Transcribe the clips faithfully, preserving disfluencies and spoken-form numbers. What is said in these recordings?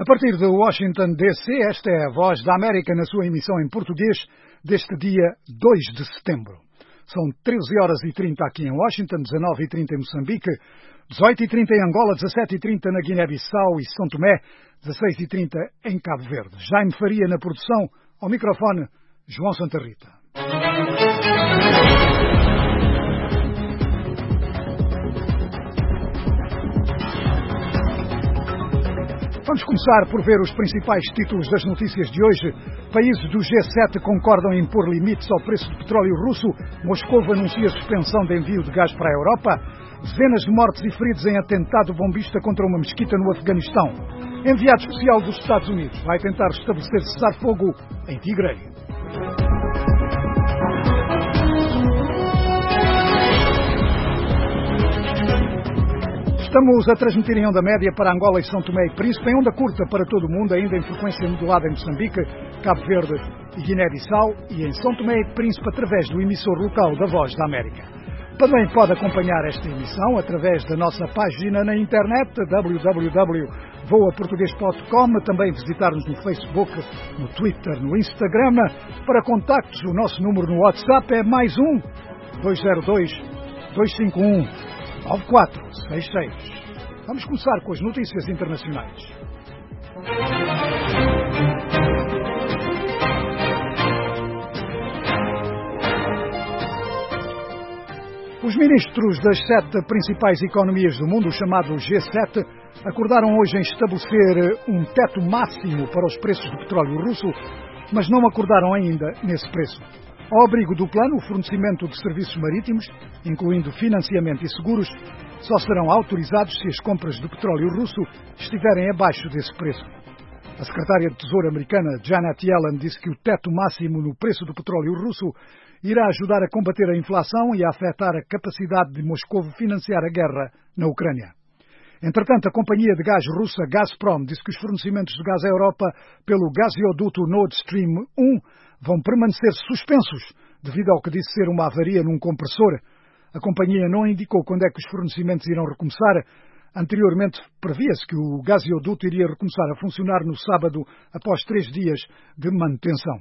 A partir de Washington, D C, esta é a Voz da América na sua emissão em português deste dia dois de setembro. São treze horas e trinta aqui em Washington, dezanove e trinta em Moçambique, dezoito e trinta em Angola, dezassete e trinta na Guiné-Bissau e São Tomé, dezasseis e trinta em Cabo Verde. Jaime Faria na produção, ao microfone, João Santa Rita. Vamos começar por ver os principais títulos das notícias de hoje. Países do G sete concordam em pôr limites ao preço do petróleo russo. Moscou anuncia suspensão de envio de gás para a Europa. Dezenas de mortes e feridos em atentado bombista contra uma mesquita no Afeganistão. Enviado especial dos Estados Unidos vai tentar estabelecer cessar-fogo em Tigray. Estamos a transmitir em onda média para Angola e São Tomé e Príncipe, em onda curta para todo o mundo, ainda em frequência modulada em Moçambique, Cabo Verde e Guiné-Bissau, e em São Tomé e Príncipe através do emissor local da Voz da América. Também pode acompanhar esta emissão através da nossa página na internet, w w w ponto voa português ponto com, também visitar-nos no Facebook, no Twitter, no Instagram. Para contactos, o nosso número no WhatsApp é mais um, dois zero dois, dois cinco um, nove quatro seis seis. Vamos começar com as notícias internacionais. Os ministros das sete principais economias do mundo, o chamado G sete, acordaram hoje em estabelecer um teto máximo para os preços do petróleo russo, mas não acordaram ainda nesse preço. Ao abrigo do plano, o fornecimento de serviços marítimos, incluindo financiamento e seguros, só serão autorizados se as compras do petróleo russo estiverem abaixo desse preço. A secretária de Tesouro americana, Janet Yellen, disse que o teto máximo no preço do petróleo russo irá ajudar a combater a inflação e a afetar a capacidade de Moscou financiar a guerra na Ucrânia. Entretanto, a companhia de gás russa Gazprom disse que os fornecimentos de gás à Europa pelo gasoduto Nord Stream um vão permanecer suspensos devido ao que disse ser uma avaria num compressor. A companhia não indicou quando é que os fornecimentos irão recomeçar. Anteriormente, previa-se que o gasoduto iria recomeçar a funcionar no sábado após três dias de manutenção.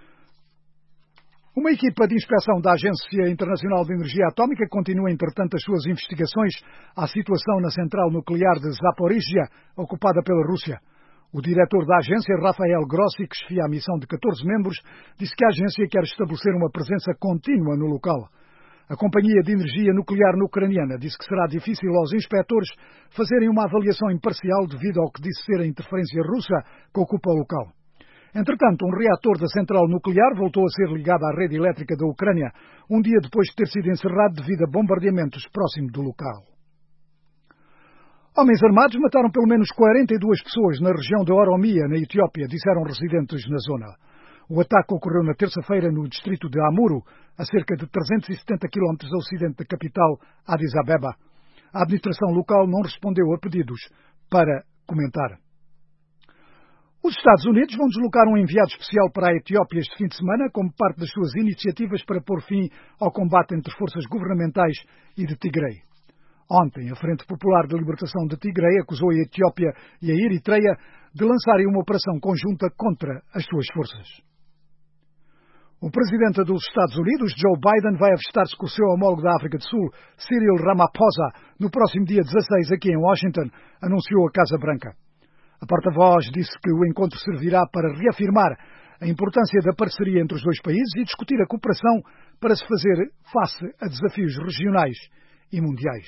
Uma equipa de inspeção da Agência Internacional de Energia Atómica continua, entretanto, as suas investigações à situação na central nuclear de Zaporizhia, ocupada pela Rússia. O diretor da agência, Rafael Grossi, que chefia a missão de catorze membros, disse que a agência quer estabelecer uma presença contínua no local. A Companhia de Energia Nuclear Ucraniana disse que será difícil aos inspectores fazerem uma avaliação imparcial devido ao que disse ser a interferência russa que ocupa o local. Entretanto, um reator da central nuclear voltou a ser ligado à rede elétrica da Ucrânia, um dia depois de ter sido encerrado devido a bombardeamentos próximo do local. Homens armados mataram pelo menos quarenta e duas pessoas na região de Oromia, na Etiópia, disseram residentes na zona. O ataque ocorreu na terça-feira no distrito de Amuro, a cerca de trezentos e setenta quilómetros a ocidente da capital, Addis Abeba. A administração local não respondeu a pedidos para comentar. Os Estados Unidos vão deslocar um enviado especial para a Etiópia este fim de semana como parte das suas iniciativas para pôr fim ao combate entre forças governamentais e de Tigray. Ontem, a Frente Popular de Libertação de Tigray acusou a Etiópia e a Eritreia de lançarem uma operação conjunta contra as suas forças. O presidente dos Estados Unidos, Joe Biden, vai avistar-se com o seu homólogo da África do Sul, Cyril Ramaphosa, no próximo dia dezasseis aqui em Washington, anunciou a Casa Branca. A porta-voz disse que o encontro servirá para reafirmar a importância da parceria entre os dois países e discutir a cooperação para se fazer face a desafios regionais e mundiais.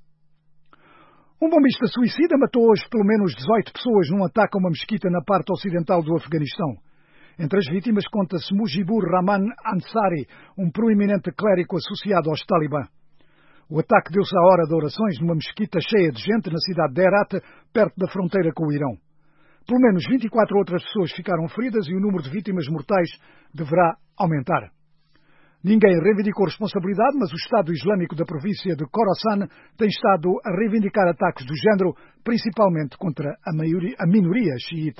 Um bombista suicida matou hoje pelo menos dezoito pessoas num ataque a uma mesquita na parte ocidental do Afeganistão. Entre as vítimas conta-se Mujibur Rahman Ansari, um proeminente clérigo associado aos Talibã. O ataque deu-se à hora de orações numa mesquita cheia de gente na cidade de Herat, perto da fronteira com o Irão. Pelo menos vinte e quatro outras pessoas ficaram feridas e o número de vítimas mortais deverá aumentar. Ninguém reivindicou responsabilidade, mas o Estado Islâmico da província de Khorasan tem estado a reivindicar ataques do género, principalmente contra a, maioria, a minoria xiita.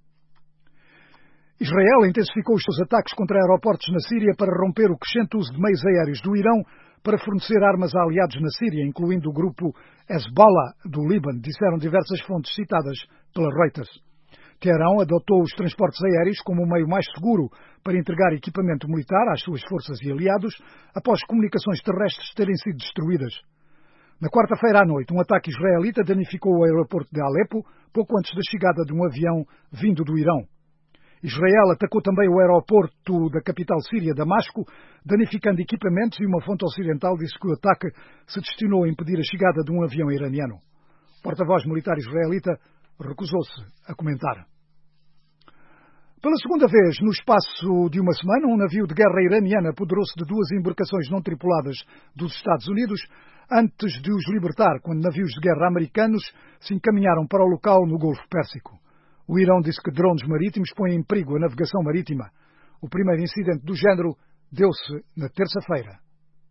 Israel intensificou os seus ataques contra aeroportos na Síria para romper o crescente uso de meios aéreos do Irão para fornecer armas a aliados na Síria, incluindo o grupo Hezbollah do Líbano, disseram diversas fontes citadas pela Reuters. Teherão adotou os transportes aéreos como o meio mais seguro para entregar equipamento militar às suas forças e aliados após comunicações terrestres terem sido destruídas. Na quarta-feira à noite, um ataque israelita danificou o aeroporto de Alepo pouco antes da chegada de um avião vindo do Irão. Israel atacou também o aeroporto da capital síria, Damasco, danificando equipamentos, e uma fonte ocidental disse que o ataque se destinou a impedir a chegada de um avião iraniano. O porta-voz militar israelita recusou-se a comentar. Pela segunda vez, no espaço de uma semana, um navio de guerra iraniano apoderou-se de duas embarcações não tripuladas dos Estados Unidos antes de os libertar, quando navios de guerra americanos se encaminharam para o local no Golfo Pérsico. O Irão disse que drones marítimos põem em perigo a navegação marítima. O primeiro incidente do género deu-se na terça-feira.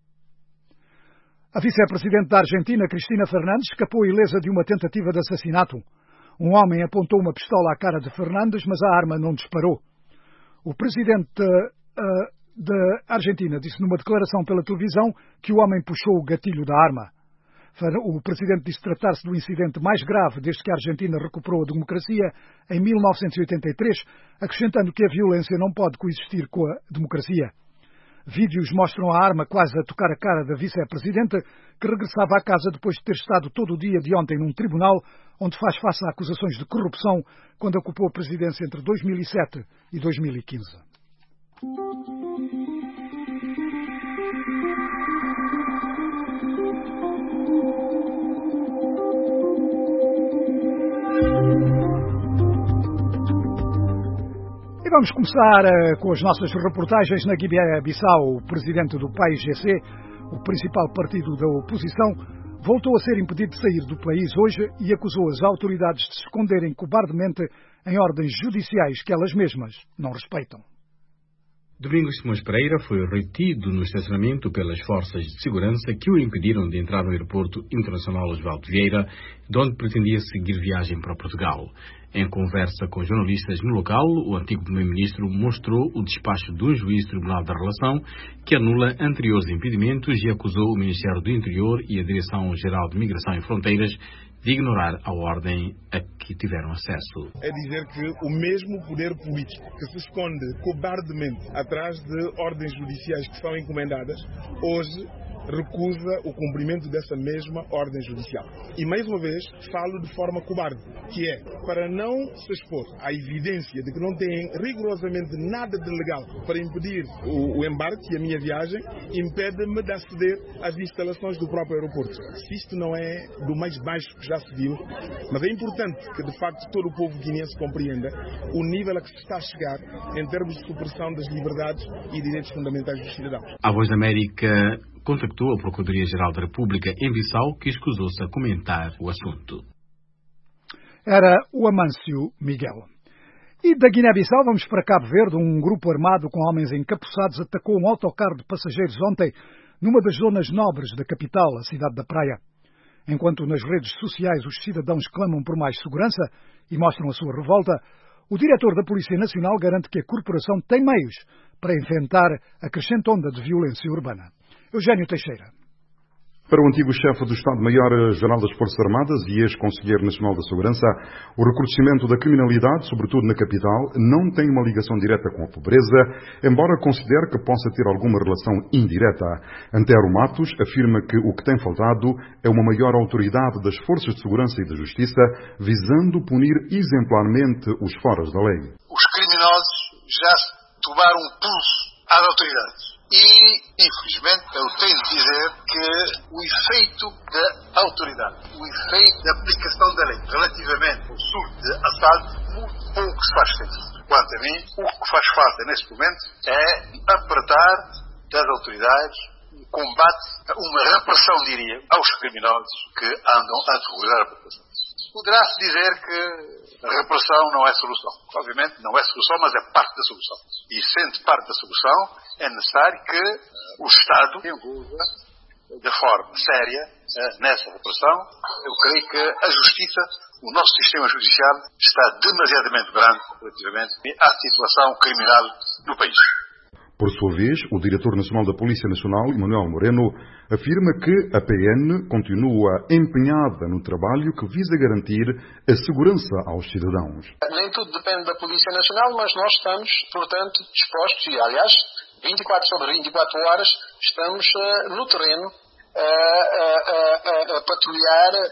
A vice-presidente da Argentina, Cristina Fernandes, escapou ilesa de uma tentativa de assassinato. Um homem apontou uma pistola à cara de Fernandes, mas a arma não disparou. O presidente uh, da Argentina disse numa declaração pela televisão que o homem puxou o gatilho da arma. O presidente disse tratar-se do incidente mais grave desde que a Argentina recuperou a democracia em mil novecentos e oitenta e três, acrescentando que a violência não pode coexistir com a democracia. Vídeos mostram a arma quase a tocar a cara da vice-presidente, que regressava à casa depois de ter estado todo o dia de ontem num tribunal, onde faz face a acusações de corrupção quando ocupou a presidência entre dois mil e sete e dois mil e quinze. E vamos começar uh, com as nossas reportagens na Guiné-Bissau. O presidente do P A I G C, o principal partido da oposição, voltou a ser impedido de sair do país hoje e acusou as autoridades de se esconderem cobardemente em ordens judiciais que elas mesmas não respeitam. Domingos Simões Pereira foi retido no estacionamento pelas forças de segurança que o impediram de entrar no aeroporto internacional Osvaldo Vieira, de onde pretendia seguir viagem para Portugal. Em conversa com jornalistas no local, o antigo primeiro-ministro mostrou o despacho de um juiz do Tribunal da Relação que anula anteriores impedimentos e acusou o Ministério do Interior e a Direção-Geral de Migração e Fronteiras de ignorar a ordem a que tiveram acesso. É dizer que o mesmo poder político que se esconde cobardemente atrás de ordens judiciais que são encomendadas, hoje recusa o cumprimento dessa mesma ordem judicial. E mais uma vez falo de forma cobarde, que é para não se expor à evidência de que não têm rigorosamente nada de legal para impedir o, o embarque e a minha viagem, impede-me de aceder às instalações do próprio aeroporto. Se isto não é do mais baixo que já se viu, mas é importante que de facto todo o povo guineense compreenda o nível a que se está a chegar em termos de supressão das liberdades e direitos fundamentais dos cidadãos. A Voz da América contactou a Procuradoria-Geral da República em Bissau, que escusou-se a comentar o assunto. Era o Amâncio Miguel. E da Guiné-Bissau vamos para Cabo Verde. Um grupo armado com homens encapuçados atacou um autocarro de passageiros ontem numa das zonas nobres da capital, a cidade da Praia. Enquanto nas redes sociais os cidadãos clamam por mais segurança e mostram a sua revolta, o diretor da Polícia Nacional garante que a corporação tem meios para enfrentar a crescente onda de violência urbana. Eugênio Teixeira. Para o antigo chefe do Estado-Maior-Geral das Forças Armadas e ex-Conselheiro Nacional da Segurança, o recrudescimento da criminalidade, sobretudo na capital, não tem uma ligação direta com a pobreza, embora considere que possa ter alguma relação indireta. Antero Matos afirma que o que tem faltado é uma maior autoridade das forças de segurança e da justiça, visando punir exemplarmente os foras da lei. Os criminosos já tomaram um pulso às autoridades. E, infelizmente, eu tenho de dizer que o efeito da autoridade, o efeito da aplicação da lei relativamente ao surto de assalto, muito pouco se faz sentido. Quanto a mim, o que faz falta neste momento é apertar das autoridades um combate, uma repressão, diria, aos criminosos que andam a aterrorizar a população. Poderá-se dizer que a repressão não é solução. Obviamente não é solução, mas é parte da solução. E sendo parte da solução, é necessário que o Estado envolva de forma séria nessa repressão. Eu creio que a Justiça, o nosso sistema judicial, está demasiadamente grande relativamente à situação criminal do país. Por sua vez, o diretor nacional da Polícia Nacional, Emanuel Moreno, afirma que a P N continua empenhada no trabalho que visa garantir a segurança aos cidadãos. Nem tudo depende da Polícia Nacional, mas nós estamos, portanto, dispostos, e aliás, vinte e quatro sobre vinte e quatro horas, estamos uh, no terreno a, a, a, a patrulhar, a,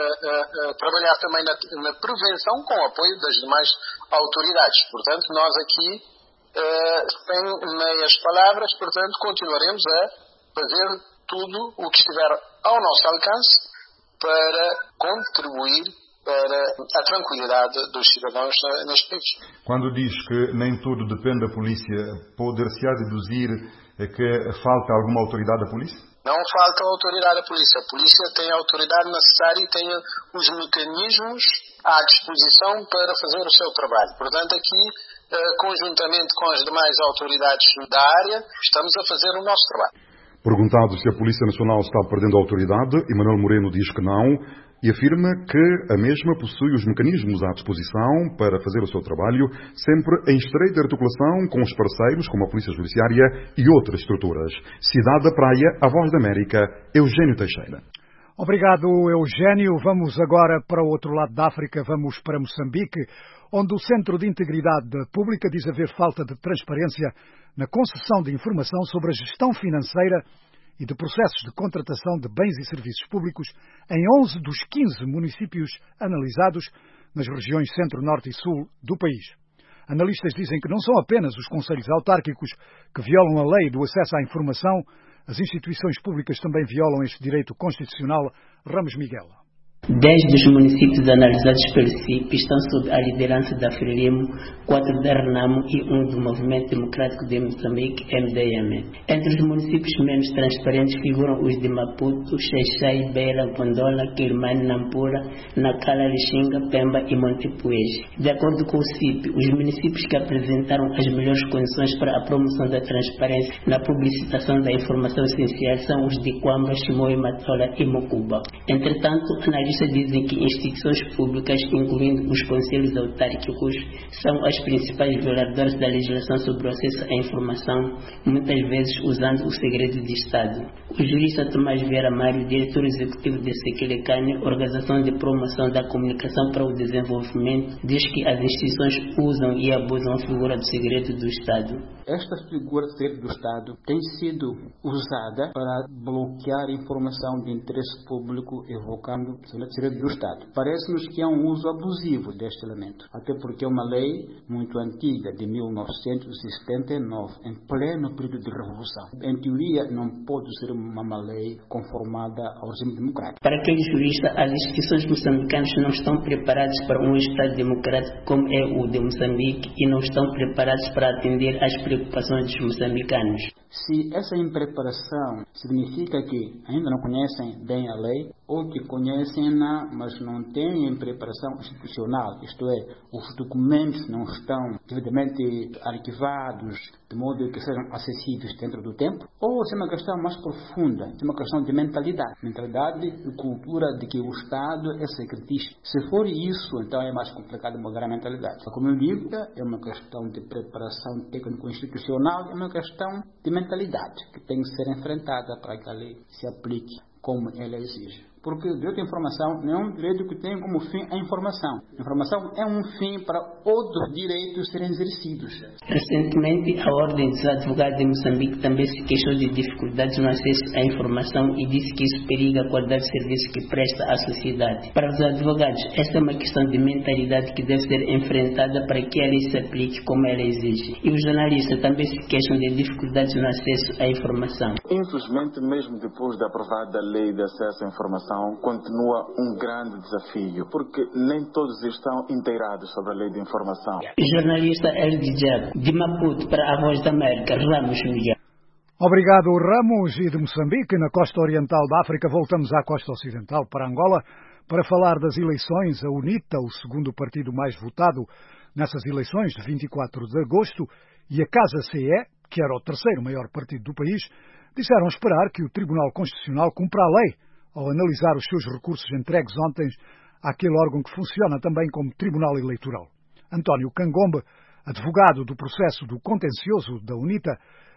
a, a trabalhar também na, na prevenção com o apoio das demais autoridades. Portanto, nós aqui, Uh, sem meias palavras, portanto, continuaremos a fazer tudo o que estiver ao nosso alcance para contribuir para a tranquilidade dos cidadãos neste país. Quando diz que nem tudo depende da polícia, poder-se-á deduzir que falta alguma autoridade da polícia? Não falta autoridade da polícia. A polícia tem a autoridade necessária e tem os mecanismos à disposição para fazer o seu trabalho. Portanto, aqui, conjuntamente com as demais autoridades da área, estamos a fazer o nosso trabalho. Perguntado se a Polícia Nacional está perdendo a autoridade, Emanuel Moreno diz que não e afirma que a mesma possui os mecanismos à disposição para fazer o seu trabalho, sempre em estreita articulação com os parceiros, como a Polícia Judiciária e outras estruturas. Cidade da Praia, a Voz da América, Eugênio Teixeira. Obrigado, Eugênio. Vamos agora para o outro lado da África, vamos para Moçambique, onde o Centro de Integridade Pública diz haver falta de transparência na concessão de informação sobre a gestão financeira e de processos de contratação de bens e serviços públicos em onze dos quinze municípios analisados nas regiões Centro, Norte e Sul do país. Analistas dizem que não são apenas os conselhos autárquicos que violam a lei do acesso à informação, as instituições públicas também violam este direito constitucional. Ramos Miguel. Dez dos municípios analisados pelo C I P estão sob a liderança da Frelimo, quatro da Renamo e um do Movimento Democrático de Moçambique, M D M. Entre os municípios menos transparentes figuram os de Maputo, Xai-Xai, Beira, Gondola, Quilmane, Nampula, Nacala, Lixinga, Pemba e Montepuez. De acordo com o C I P, os municípios que apresentaram as melhores condições para a promoção da transparência na publicitação da informação essencial são os de Quamba, Chimoio, Matola e Mocuba. Entretanto, analistas dizem que instituições públicas, incluindo os conselhos autárquicos, são as principais violadoras da legislação sobre o acesso à informação, muitas vezes usando o segredo de Estado. O jurista Tomás Vieira Mário, diretor executivo da Sequilecane, Organização de Promoção da Comunicação para o Desenvolvimento, diz que as instituições usam e abusam a figura do segredo do Estado. Esta figura do segredo do Estado tem sido usada para bloquear informação de interesse público, evocando o segredo do Estado. Parece-nos que é um uso abusivo deste elemento, até porque é uma lei muito antiga, de mil novecentos e setenta e nove, em pleno período de revolução. Em teoria, não pode ser uma lei conformada ao regime democrático. Para aquele jurista, as instituições moçambicanas não estão preparadas para um Estado democrático como é o de Moçambique e não estão preparadas para atender às preocupações dos moçambicanos. Se essa impreparação significa que ainda não conhecem bem a lei, ou que conhecem-na, mas não têm preparação institucional, isto é, os documentos não estão devidamente arquivados, de modo que sejam acessíveis dentro do tempo, ou se é uma questão mais profunda, se é uma questão de mentalidade, mentalidade e cultura de que o Estado é secretista. Se for isso, então é mais complicado mudar a mentalidade. Como eu digo, é uma questão de preparação técnico-institucional, é uma questão de mentalidade que tem que ser enfrentada para que a lei se aplique como ela exige. Porque o direito à informação não é um direito que tem como fim a informação. A informação é um fim para outros direitos serem exercidos. Recentemente, a Ordem dos Advogados de Moçambique também se queixou de dificuldades no acesso à informação e disse que isso periga a qualidade de serviço que presta à sociedade. Para os advogados, essa é uma questão de mentalidade que deve ser enfrentada para que a lei se aplique como ela exige. E os jornalistas também se queixam de dificuldades no acesso à informação. Infelizmente, mesmo depois de aprovada a lei de acesso à informação, continua um grande desafio, porque nem todos estão inteirados sobre a lei de informação. Jornalista El Dijab, de Maputo para a Voz da América, Ramos Miguel. Obrigado, Ramos. E de Moçambique, na costa oriental da África, voltamos à costa ocidental, para Angola, para falar das eleições. A UNITA, o segundo partido mais votado nessas eleições de vinte e quatro de agosto, e a Casa C E, que era o terceiro maior partido do país, disseram esperar que o Tribunal Constitucional cumpra a lei ao analisar os seus recursos entregues ontem àquele órgão que funciona também como Tribunal Eleitoral. António Cangombe, advogado do processo do contencioso da UNITA,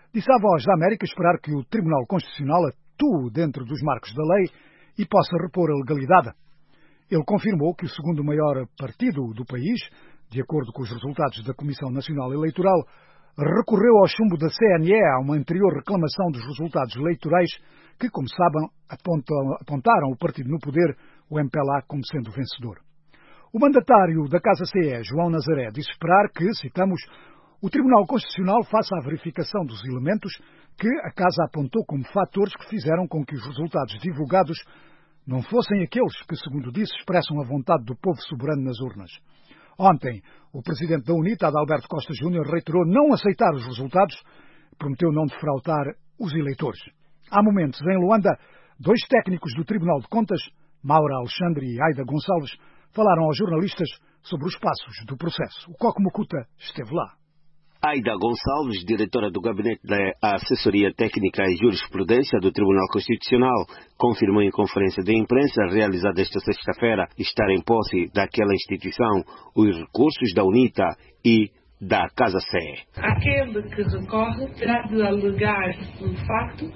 disse à Voz da América esperar que o Tribunal Constitucional atue dentro dos marcos da lei e possa repor a legalidade. Ele confirmou que o segundo maior partido do país, de acordo com os resultados da Comissão Nacional Eleitoral, recorreu ao chumbo da C N E a uma anterior reclamação dos resultados eleitorais que, como sabem, apontaram o partido no poder, o M P L A, como sendo vencedor. O mandatário da Casa C E, João Nazaré, disse esperar que, citamos, o Tribunal Constitucional faça a verificação dos elementos que a Casa apontou como fatores que fizeram com que os resultados divulgados não fossem aqueles que, segundo disse, expressam a vontade do povo soberano nas urnas. Ontem, o presidente da UNITA, Adalberto Costa Júnior, reiterou não aceitar os resultados e prometeu não defraudar os eleitores. Há momentos, em Luanda, dois técnicos do Tribunal de Contas, Maura Alexandre e Aida Gonçalves, falaram aos jornalistas sobre os passos do processo. O Coco Mucuta esteve lá. Aida Gonçalves, diretora do Gabinete da Assessoria Técnica e Jurisprudência do Tribunal Constitucional, confirmou em conferência de imprensa realizada esta sexta-feira estar em posse daquela instituição os recursos da UNITA e da Casa C E. Aquele que recorre terá de alegar um facto,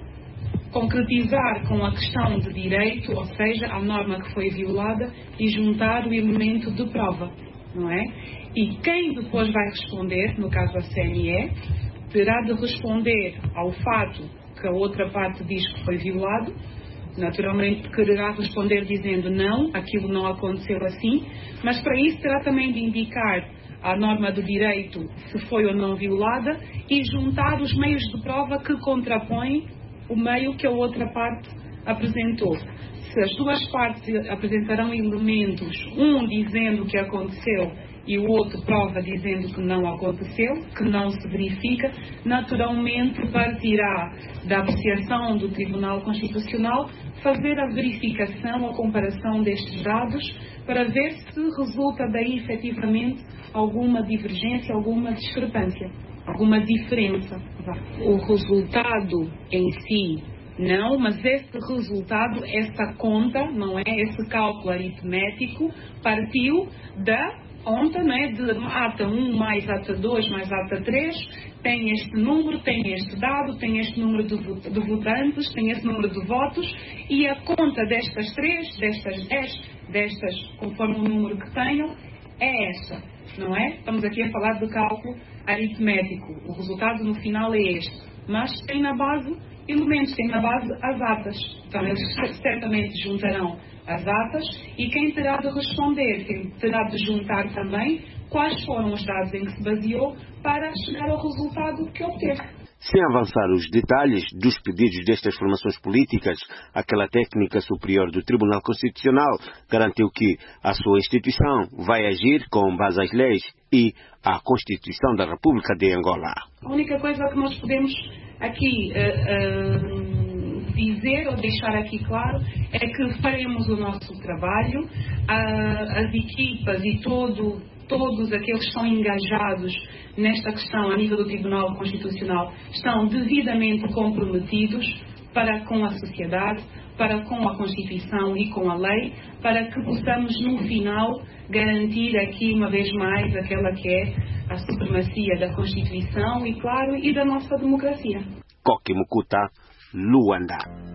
concretizar com a questão de direito, ou seja, a norma que foi violada, e juntar o elemento de prova, não é? E quem depois vai responder, no caso da C N E, terá de responder ao fato que a outra parte diz que foi violado. Naturalmente quererá responder dizendo não, aquilo não aconteceu assim, mas para isso terá também de indicar a norma do direito se foi ou não violada e juntar os meios de prova que contrapõem o meio que a outra parte apresentou. Se as duas partes apresentarão elementos, um dizendo que aconteceu e o outro prova dizendo que não aconteceu, que não se verifica, naturalmente partirá da apreciação do Tribunal Constitucional fazer a verificação, a comparação destes dados para ver se resulta daí efetivamente alguma divergência, alguma discrepância, alguma diferença. O resultado em si não, mas esse resultado, essa conta, não é? Esse cálculo aritmético partiu da conta, não é? De ata um mais ata dois mais ata três, tem este número, tem este dado, tem este número de, de votantes, tem este número de votos, e a conta destas três, destas dez, destas, conforme o número que tenham, é esta, não é? Estamos aqui a falar de cálculo aritmético. O resultado no final é este, mas tem na base elementos, tem na base as atas. Então eles certamente juntarão as atas e quem terá de responder, quem terá de juntar também quais foram os dados em que se baseou para chegar ao resultado que obteve. Sem avançar os detalhes dos pedidos destas formações políticas, aquela técnica superior do Tribunal Constitucional garantiu que a sua instituição vai agir com base às leis e à Constituição da República de Angola. A única coisa que nós podemos aqui uh, uh, dizer ou deixar aqui claro é que faremos o nosso trabalho, uh, as equipas e todo, todos aqueles que estão engajados nesta questão a nível do Tribunal Constitucional estão devidamente comprometidos para com a sociedade, para com a Constituição e com a lei, para que possamos no final garantir aqui uma vez mais aquela que é a supremacia da Constituição e, claro, e da nossa democracia. Coco Mucuta, Luanda.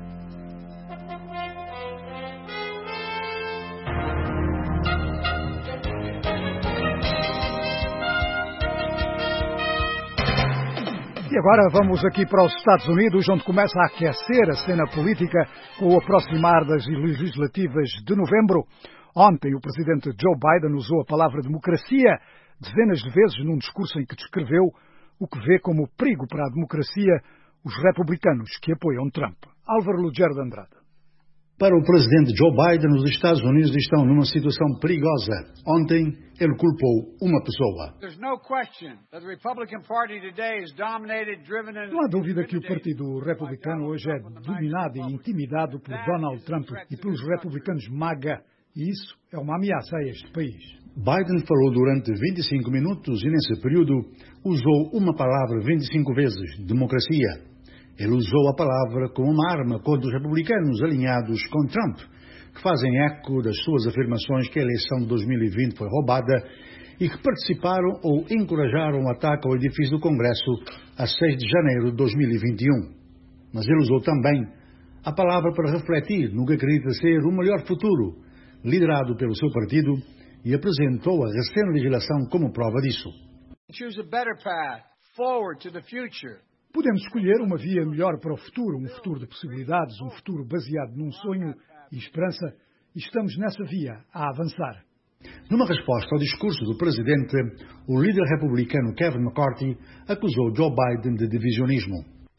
E agora vamos aqui para os Estados Unidos, onde começa a aquecer a cena política com o aproximar das legislativas de novembro. Ontem, o presidente Joe Biden usou a palavra democracia dezenas de vezes num discurso em que descreveu o que vê como perigo para a democracia os republicanos que apoiam Trump. Álvaro Lugero de Andrade. Para o presidente Joe Biden, os Estados Unidos estão numa situação perigosa. Ontem, ele culpou uma pessoa. Não há dúvida que o Partido Republicano hoje é dominado e intimidado por Donald Trump e pelos republicanos MAGA, e isso é uma ameaça a este país. Biden falou durante vinte e cinco minutos e, nesse período, usou uma palavra vinte e cinco vezes: democracia. Ele usou a palavra como uma arma contra os republicanos alinhados com Trump, que fazem eco das suas afirmações que a eleição de dois mil e vinte foi roubada e que participaram ou encorajaram o ataque ao edifício do Congresso a seis de janeiro de dois mil e vinte e um. Mas ele usou também a palavra para refletir no que acredita ser o melhor futuro, liderado pelo seu partido, e apresentou a recente legislação como prova disso. Podemos escolher uma via melhor para o futuro, um futuro de possibilidades, um futuro baseado num sonho e esperança, e estamos nessa via, a avançar. Numa resposta ao discurso do presidente, o líder republicano Kevin McCarthy acusou Joe Biden de divisionismo.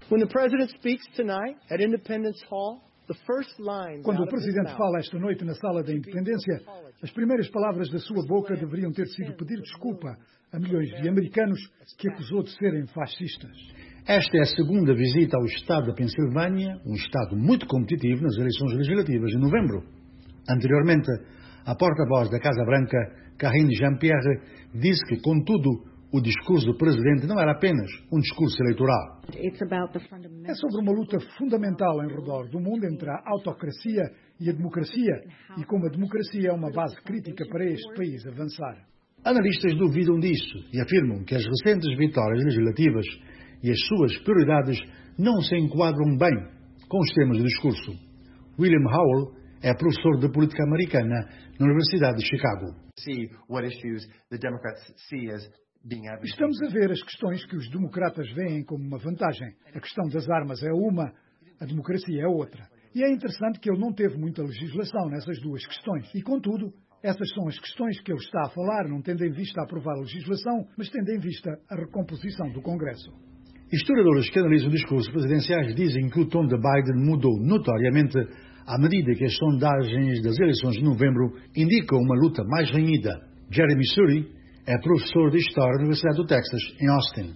Quando o presidente fala esta noite na Sala da Independência, as primeiras palavras da sua boca deveriam ter sido pedir desculpa a milhões de americanos que acusou de serem fascistas. Esta é a segunda visita ao estado da Pensilvânia, um estado muito competitivo nas eleições legislativas de novembro. Anteriormente, a porta-voz da Casa Branca, Karine Jean-Pierre, disse que, contudo, o discurso do presidente não era apenas um discurso eleitoral. É sobre uma luta fundamental em redor do mundo entre a autocracia e a democracia, e como a democracia é uma base crítica para este país avançar. Analistas duvidam disso e afirmam que as recentes vitórias legislativas e as suas prioridades não se enquadram bem com os temas do discurso. William Howell é professor de política americana na Universidade de Chicago. Estamos a ver as questões que os democratas veem como uma vantagem. A questão das armas é uma, a democracia é outra. E é interessante que ele não teve muita legislação nessas duas questões. E, contudo, essas são as questões que ele está a falar, não tendo em vista a aprovar a legislação, mas tendo em vista a recomposição do Congresso. Historiadores que analisam discursos presidenciais dizem que o tom de Biden mudou notoriamente à medida que as sondagens das eleições de novembro indicam uma luta mais renhida. Jeremy Suri é professor de História na Universidade do Texas, em Austin.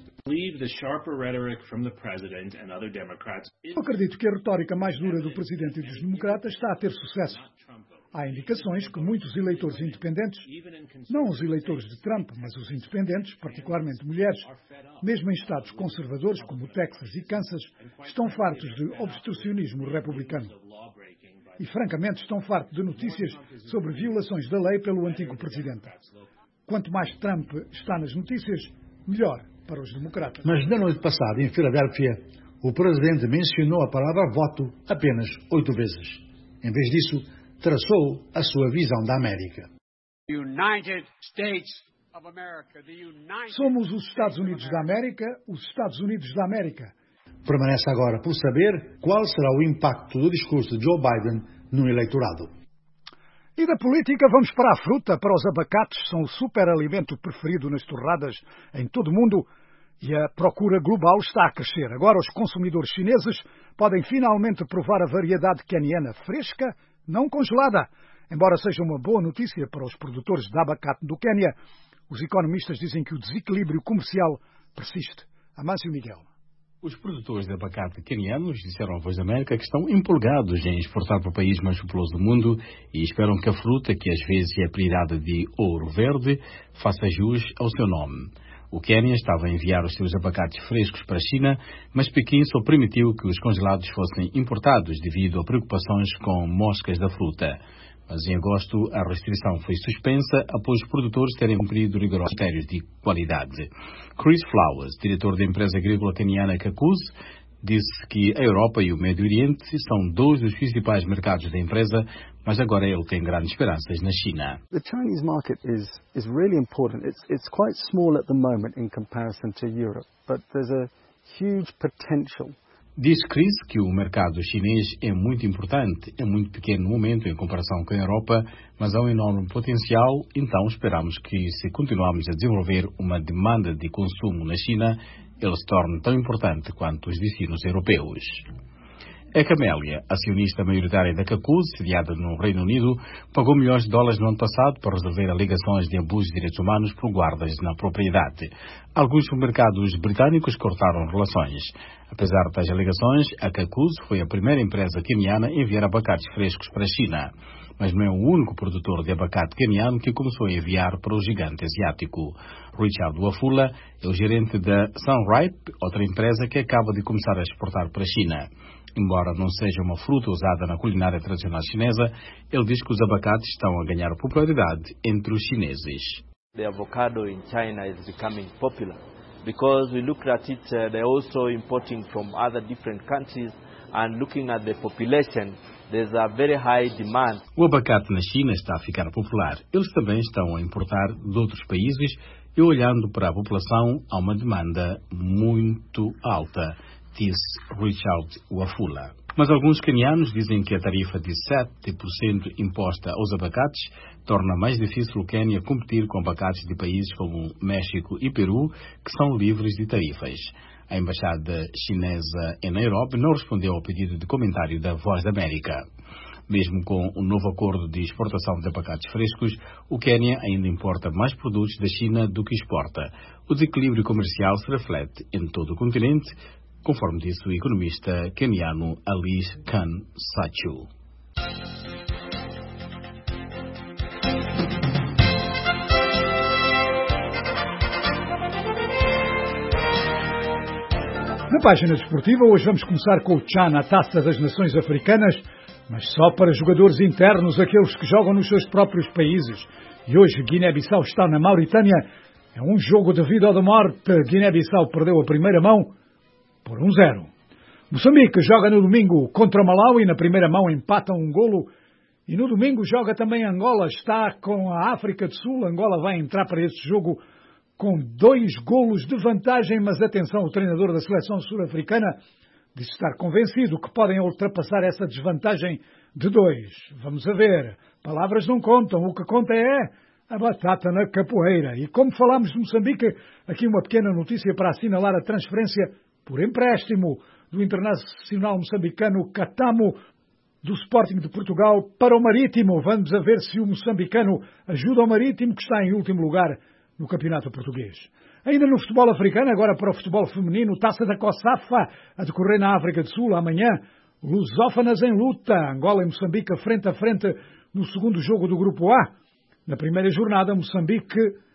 Eu acredito que a retórica mais dura do presidente e dos democratas está a ter sucesso. Há indicações que muitos eleitores independentes, não os eleitores de Trump, mas os independentes, particularmente mulheres, mesmo em estados conservadores como Texas e Kansas, estão fartos de obstrucionismo republicano. E, francamente, estão fartos de notícias sobre violações da lei pelo antigo presidente. Quanto mais Trump está nas notícias, melhor para os democratas. Mas na noite passada, em Filadélfia, o presidente mencionou a palavra voto apenas oito vezes. Em vez disso, traçou a sua visão da América. Somos os Estados Unidos da América, os Estados Unidos da América. Permanece agora por saber qual será o impacto do discurso de Joe Biden no eleitorado. E da política vamos para a fruta, para os abacates, são o superalimento preferido nas torradas em todo o mundo e a procura global está a crescer. Agora os consumidores chineses podem finalmente provar a variedade queniana fresca, não congelada. Embora seja uma boa notícia para os produtores de abacate do Quênia, os economistas dizem que o desequilíbrio comercial persiste. Amâncio Miguel. Os produtores de abacate quenianos disseram à Voz da América que estão empolgados em exportar para o país mais populoso do mundo e esperam que a fruta, que às vezes é apelidada de ouro verde, faça jus ao seu nome. O Quênia estava a enviar os seus abacates frescos para a China, mas Pequim só permitiu que os congelados fossem importados devido a preocupações com moscas da fruta. Mas em agosto a restrição foi suspensa após os produtores terem cumprido rigorosos critérios de qualidade. Chris Flowers, diretor da empresa agrícola queniana Kakuz, disse que a Europa e o Médio Oriente são dois dos principais mercados da empresa, mas agora ele tem grandes esperanças na China. The Chinese market is is really important. It's it's quite small at the moment in comparison to Europe, but there's a huge potential. Diz Chris que o mercado chinês é muito importante, é muito pequeno no momento em comparação com a Europa, mas há um enorme potencial, então esperamos que, se continuarmos a desenvolver uma demanda de consumo na China, ele se torne tão importante quanto os destinos europeus. A Camélia, acionista maioritária da Kakuz, sediada no Reino Unido, pagou milhões de dólares no ano passado para resolver alegações de abuso de direitos humanos por guardas na propriedade. Alguns supermercados britânicos cortaram relações. Apesar das alegações, a Kakuz foi a primeira empresa queniana a enviar abacates frescos para a China. Mas não é o único produtor de abacate queniano que começou a enviar para o gigante asiático. Richard Wafula é o gerente da Sunripe, outra empresa que acaba de começar a exportar para a China. Embora não seja uma fruta usada na culinária tradicional chinesa, ele diz que os abacates estão a ganhar popularidade entre os chineses. The avocado in China is becoming popular. because we look at it, uh, they're also importing from other different countries, and looking at the population, there's a very high demand. O abacate na China está a ficar popular. Eles também estão a importar de outros países e, olhando para a população, há uma demanda muito alta, disse Richard Wafula. Mas alguns quenianos dizem que a tarifa de sete por cento imposta aos abacates torna mais difícil o Quênia competir com abacates de países como México e Peru, que são livres de tarifas. A embaixada chinesa em Nairobi não respondeu ao pedido de comentário da Voz da América. Mesmo com o novo acordo de exportação de abacates frescos, o Quênia ainda importa mais produtos da China do que exporta. O desequilíbrio comercial se reflete em todo o continente, conforme disse o economista queniano Alice Khan Sachu. Na página desportiva, hoje vamos começar com o Tchad na Taça das Nações Africanas, mas só para jogadores internos, aqueles que jogam nos seus próprios países. E hoje Guiné-Bissau está na Mauritânia. É um jogo de vida ou de morte. Guiné-Bissau perdeu a primeira mão por um zero. Moçambique joga no domingo contra Malawi, na primeira mão empatam um golo. E no domingo joga também Angola, está com a África do Sul. Angola vai entrar para esse jogo com dois golos de vantagem, mas atenção, o treinador da seleção sul-africana diz estar convencido que podem ultrapassar essa desvantagem de dois. Vamos a ver. Palavras não contam, o que conta é a batata na capoeira. E como falámos de Moçambique, aqui uma pequena notícia para assinalar a transferência por empréstimo do internacional moçambicano Catamo, do Sporting de Portugal para o Marítimo. Vamos a ver se o moçambicano ajuda o Marítimo, que está em último lugar no campeonato português. Ainda no futebol africano, agora para o futebol feminino, Taça da Cosafa, a decorrer na África do Sul, amanhã, lusófanas em luta, Angola e Moçambique frente a frente no segundo jogo do Grupo A. Na primeira jornada, Moçambique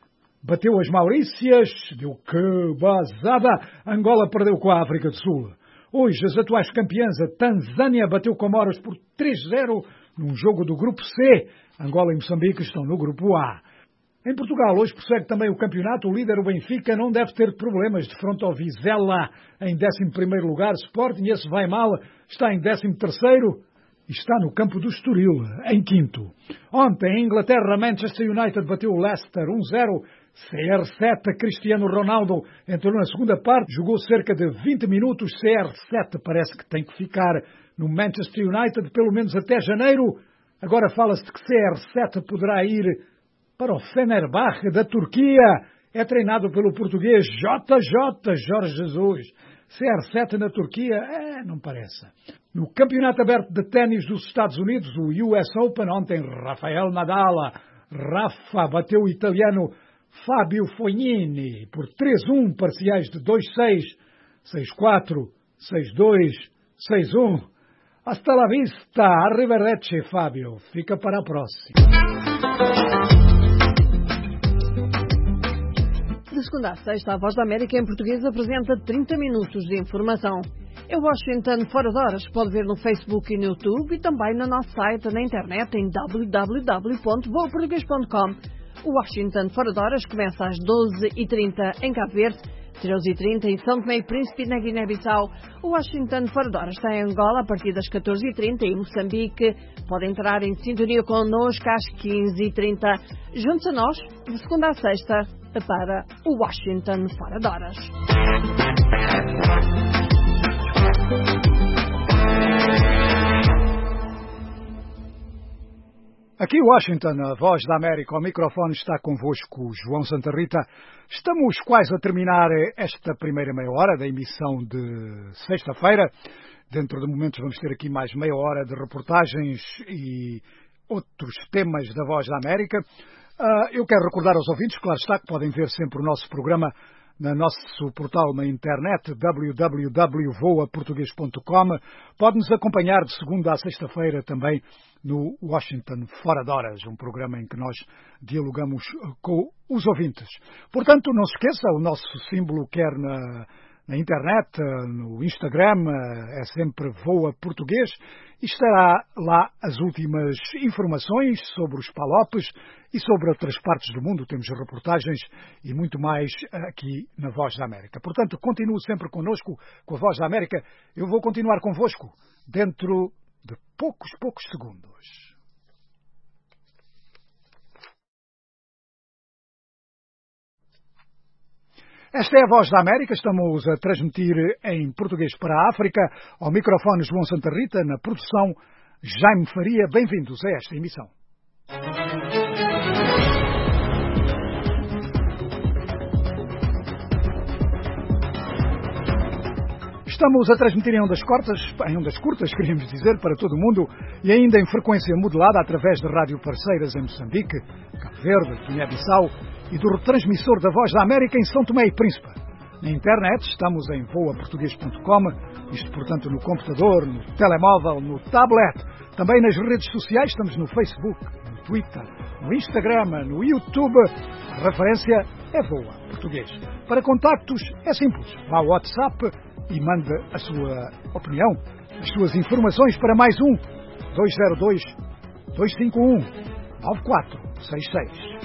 bateu as Maurícias, deu que basada, Angola perdeu com a África do Sul. Hoje, as atuais campeãs, a Tanzânia bateu Comoros por três zero num jogo do Grupo C. Angola e Moçambique estão no Grupo A. Em Portugal, hoje prossegue também o campeonato. O líder, o Benfica, não deve ter problemas de frente ao Vizela em décimo primeiro lugar. Sporting, esse vai mal, está em décimo terceiro e está no campo do Estoril, em quinto. Ontem, em Inglaterra, Manchester United bateu o Leicester um zero. C R sete, Cristiano Ronaldo, entrou na segunda parte, jogou cerca de vinte minutos. C R sete parece que tem que ficar no Manchester United pelo menos até janeiro. Agora fala-se de que C R sete poderá ir para o Fenerbahçe da Turquia. É treinado pelo português J J, Jorge Jesus. C R sete na Turquia, é, não parece. No Campeonato Aberto de Ténis dos Estados Unidos, o U S Open, ontem Rafael Nadal, Rafa bateu o italiano Fabio Fognini por três a um, parciais de dois seis, seis quatro, seis dois, seis um. Hasta la vista, arrivederci Fabio, fica para a próxima. De segunda a sexta, a Voz da América em português apresenta trinta minutos de informação. É Washington Fora de Horas, pode ver no Facebook e no YouTube e também no nosso site na internet em w w w ponto boa português ponto com. O Washington Fora de Horas começa às doze e trinta em Cabo Verde, treze e trinta em São Tomé e Príncipe na Guiné-Bissau. O Washington Fora de Horas está em Angola a partir das catorze e trinta e em Moçambique. Pode entrar em sintonia connosco às quinze e trinta. Juntos a nós, de segunda a sexta, para o Washington Fora de Horas. Aqui Washington, a Voz da América, o microfone está convosco, João Santa Rita. Estamos quase a terminar esta primeira meia hora da emissão de sexta-feira. Dentro de momentos vamos ter aqui mais meia hora de reportagens e outros temas da Voz da América. Uh, eu quero recordar aos ouvintes, claro está, que podem ver sempre o nosso programa no nosso portal na internet, w w w ponto voa português ponto com. Pode-nos acompanhar de segunda a sexta-feira também no Washington Fora de Horas, um programa em que nós dialogamos com os ouvintes. Portanto, não se esqueça, o nosso símbolo quer na, na internet, no Instagram, é sempre Voa Português, e estará lá as últimas informações sobre os Palopes e sobre outras partes do mundo. Temos reportagens e muito mais aqui na Voz da América. Portanto, continue sempre connosco com a Voz da América. Eu vou continuar convosco dentro de poucos, poucos segundos. Esta é a Voz da América, estamos a transmitir em português para a África, ao microfone João Santa Rita, na produção Jaime Faria. Bem-vindos a esta emissão. Estamos a transmitir em ondas curtas, em ondas curtas, queríamos dizer, para todo o mundo, e ainda em frequência modulada através de rádio parceiras em Moçambique, Cabo Verde, Guiné-Bissau, e do retransmissor da Voz da América em São Tomé e Príncipe. Na internet estamos em voa português ponto com, isto portanto no computador, no telemóvel, no tablet. Também nas redes sociais estamos no Facebook, no Twitter, no Instagram, no YouTube. A referência é Voa Português. Para contactos é simples. Vá ao WhatsApp e mande a sua opinião, as suas informações para mais um dois zero dois, dois cinco um, nove quatro seis seis.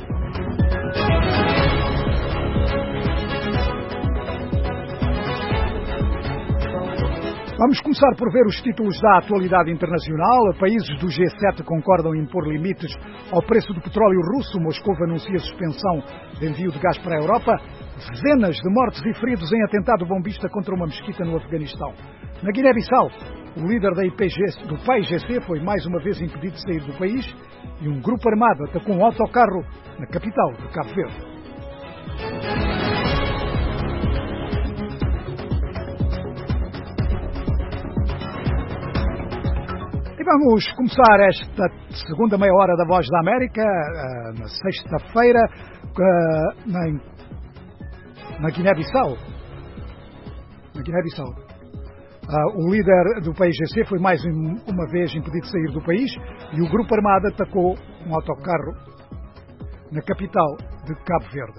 Vamos começar por ver os títulos da atualidade internacional. Países do G sete concordam em impor limites ao preço do petróleo russo. Moscou anuncia suspensão de envio de gás para a Europa. Dezenas de mortos e feridos em atentado bombista contra uma mesquita no Afeganistão. Na Guiné-Bissau, o líder da I P G, do P A I G C foi mais uma vez impedido de sair do país e um grupo armado atacou um autocarro na capital de Cabo Verde. E vamos começar esta segunda meia hora da Voz da América, na sexta-feira, na Na Guiné-Bissau, na Guiné-Bissau, uh, o líder do P A I G C foi mais uma vez impedido de sair do país e o grupo armado atacou um autocarro na capital de Cabo Verde.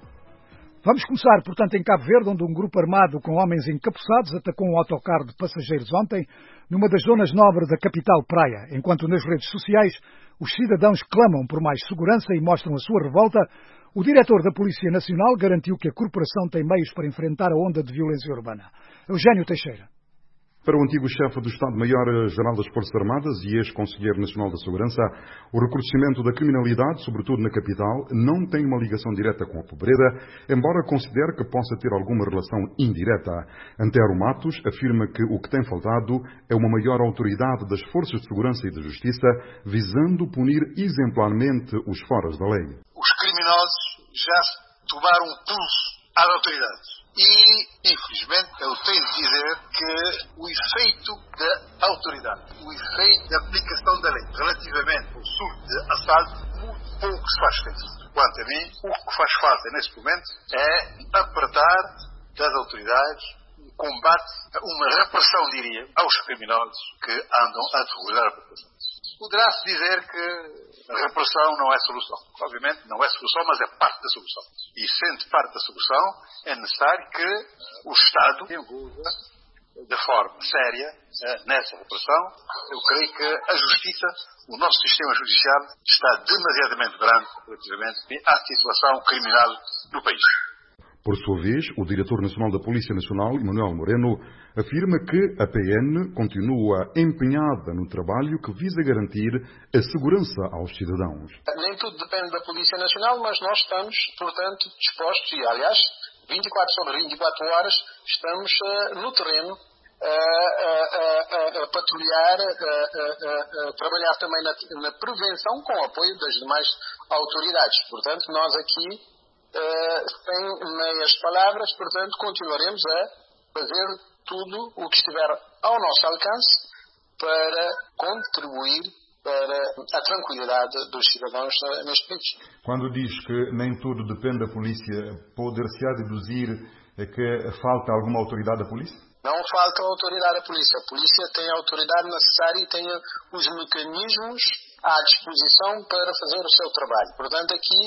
Vamos começar, portanto, em Cabo Verde, onde um grupo armado com homens encapuçados atacou um autocarro de passageiros ontem, numa das zonas nobres da capital Praia, enquanto nas redes sociais os cidadãos clamam por mais segurança e mostram a sua revolta. O diretor da Polícia Nacional garantiu que a corporação tem meios para enfrentar a onda de violência urbana. Eugênio Teixeira. Para o antigo chefe do Estado-Maior-Geral das Forças Armadas e ex-Conselheiro Nacional da Segurança, o recrudescimento da criminalidade, sobretudo na capital, não tem uma ligação direta com a pobreza, embora considere que possa ter alguma relação indireta. Antero Matos afirma que o que tem faltado é uma maior autoridade das forças de segurança e de justiça, visando punir exemplarmente os foras da lei. Os criminosos já tomaram um pulso às autoridades. E, infelizmente, eu tenho de dizer que o efeito da autoridade, o efeito da aplicação da lei relativamente ao surto de assalto, muito pouco se faz feito. Quanto a mim, o que faz falta neste momento é apertar das autoridades um combate, uma repressão, diria, aos criminosos que andam a aterrorizar a população. Poderá-se dizer que a repressão não é solução. Obviamente não é solução, mas é parte da solução. E sendo parte da solução, é necessário que o Estado envolva de forma séria nessa repressão. Eu creio que a Justiça, o nosso sistema judicial, está demasiadamente grande relativamente à situação criminal no país. Por sua vez, o diretor nacional da Polícia Nacional, Emanuel Moreno, afirma que a P N continua empenhada no trabalho que visa garantir a segurança aos cidadãos. Nem tudo depende da Polícia Nacional, mas nós estamos, portanto, dispostos, e aliás, vinte e quatro sobre vinte e quatro horas, estamos uh, no terreno a, a, a, a patrulhar, a, a, a, a trabalhar também na, na prevenção com o apoio das demais autoridades. Portanto, nós aqui, Uh, sem meias palavras, portanto, continuaremos a fazer tudo o que estiver ao nosso alcance para contribuir para a tranquilidade dos cidadãos neste país. Quando diz que nem tudo depende da polícia, poder-se-á deduzir que falta alguma autoridade da polícia? Não falta autoridade da polícia. A polícia tem a autoridade necessária e tem os mecanismos à disposição para fazer o seu trabalho. Portanto, aqui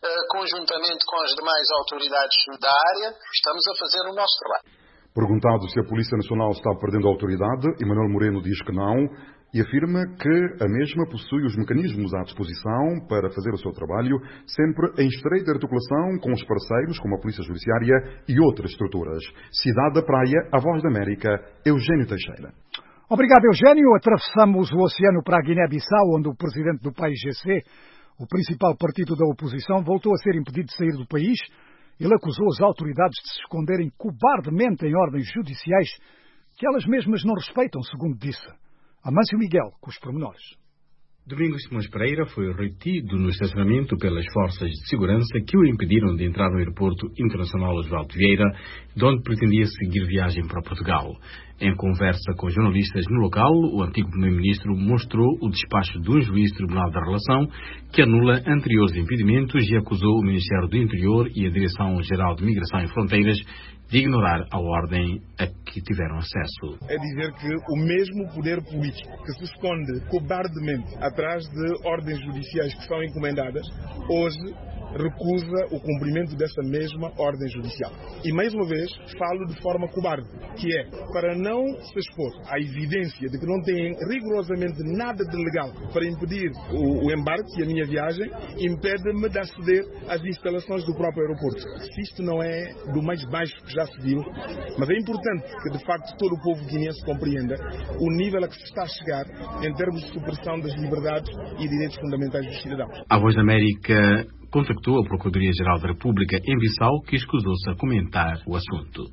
conjuntamente com as demais autoridades da área, estamos a fazer o nosso trabalho. Perguntado se a Polícia Nacional está perdendo autoridade, Emanuel Moreno diz que não e afirma que a mesma possui os mecanismos à disposição para fazer o seu trabalho, sempre em estreita articulação com os parceiros, como a Polícia Judiciária e outras estruturas. Cidade da Praia, a Voz da América, Eugênio Teixeira. Obrigado, Eugênio. Atravessamos o oceano para a Guiné-Bissau, onde o presidente do P A I G C, o principal partido da oposição, voltou a ser impedido de sair do país. Ele acusou as autoridades de se esconderem cobardemente em ordens judiciais que elas mesmas não respeitam, segundo disse. Amâncio Miguel, com os pormenores. Domingos Simões Pereira foi retido no estacionamento pelas forças de segurança que o impediram de entrar no aeroporto internacional Osvaldo Vieira, de onde pretendia seguir viagem para Portugal. Em conversa com jornalistas no local, o antigo primeiro-ministro mostrou o despacho de um juiz do Tribunal da Relação que anula anteriores impedimentos e acusou o Ministério do Interior e a Direção-Geral de Migração e Fronteiras de ignorar a ordem a que tiveram acesso. É dizer que o mesmo poder político que se esconde cobardemente atrás de ordens judiciais que são encomendadas, hoje recusa o cumprimento dessa mesma ordem judicial. E mais uma vez falo de forma cobarde, que é para não se expor à evidência de que não têm rigorosamente nada de legal para impedir o, o embarque e a minha viagem, impede-me de aceder às instalações do próprio aeroporto. Se isto não é do mais baixo que já se viu, mas é importante que de facto todo o povo guineense compreenda o nível a que se está a chegar em termos de supressão das liberdades e direitos fundamentais dos cidadãos. A Voz da América contactou a Procuradoria-Geral da República em Bissau, que escusou-se a comentar o assunto.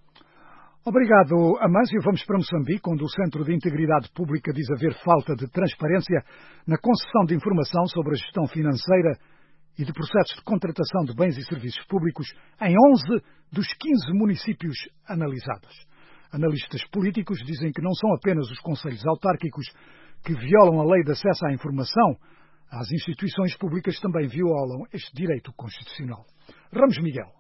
Obrigado, Amâncio. Vamos para Moçambique, onde o Centro de Integridade Pública diz haver falta de transparência na concessão de informação sobre a gestão financeira e de processos de contratação de bens e serviços públicos em onze dos quinze municípios analisados. Analistas políticos dizem que não são apenas os conselhos autárquicos que violam a lei de acesso à informação. As instituições públicas também violam este direito constitucional. Ramos Miguel.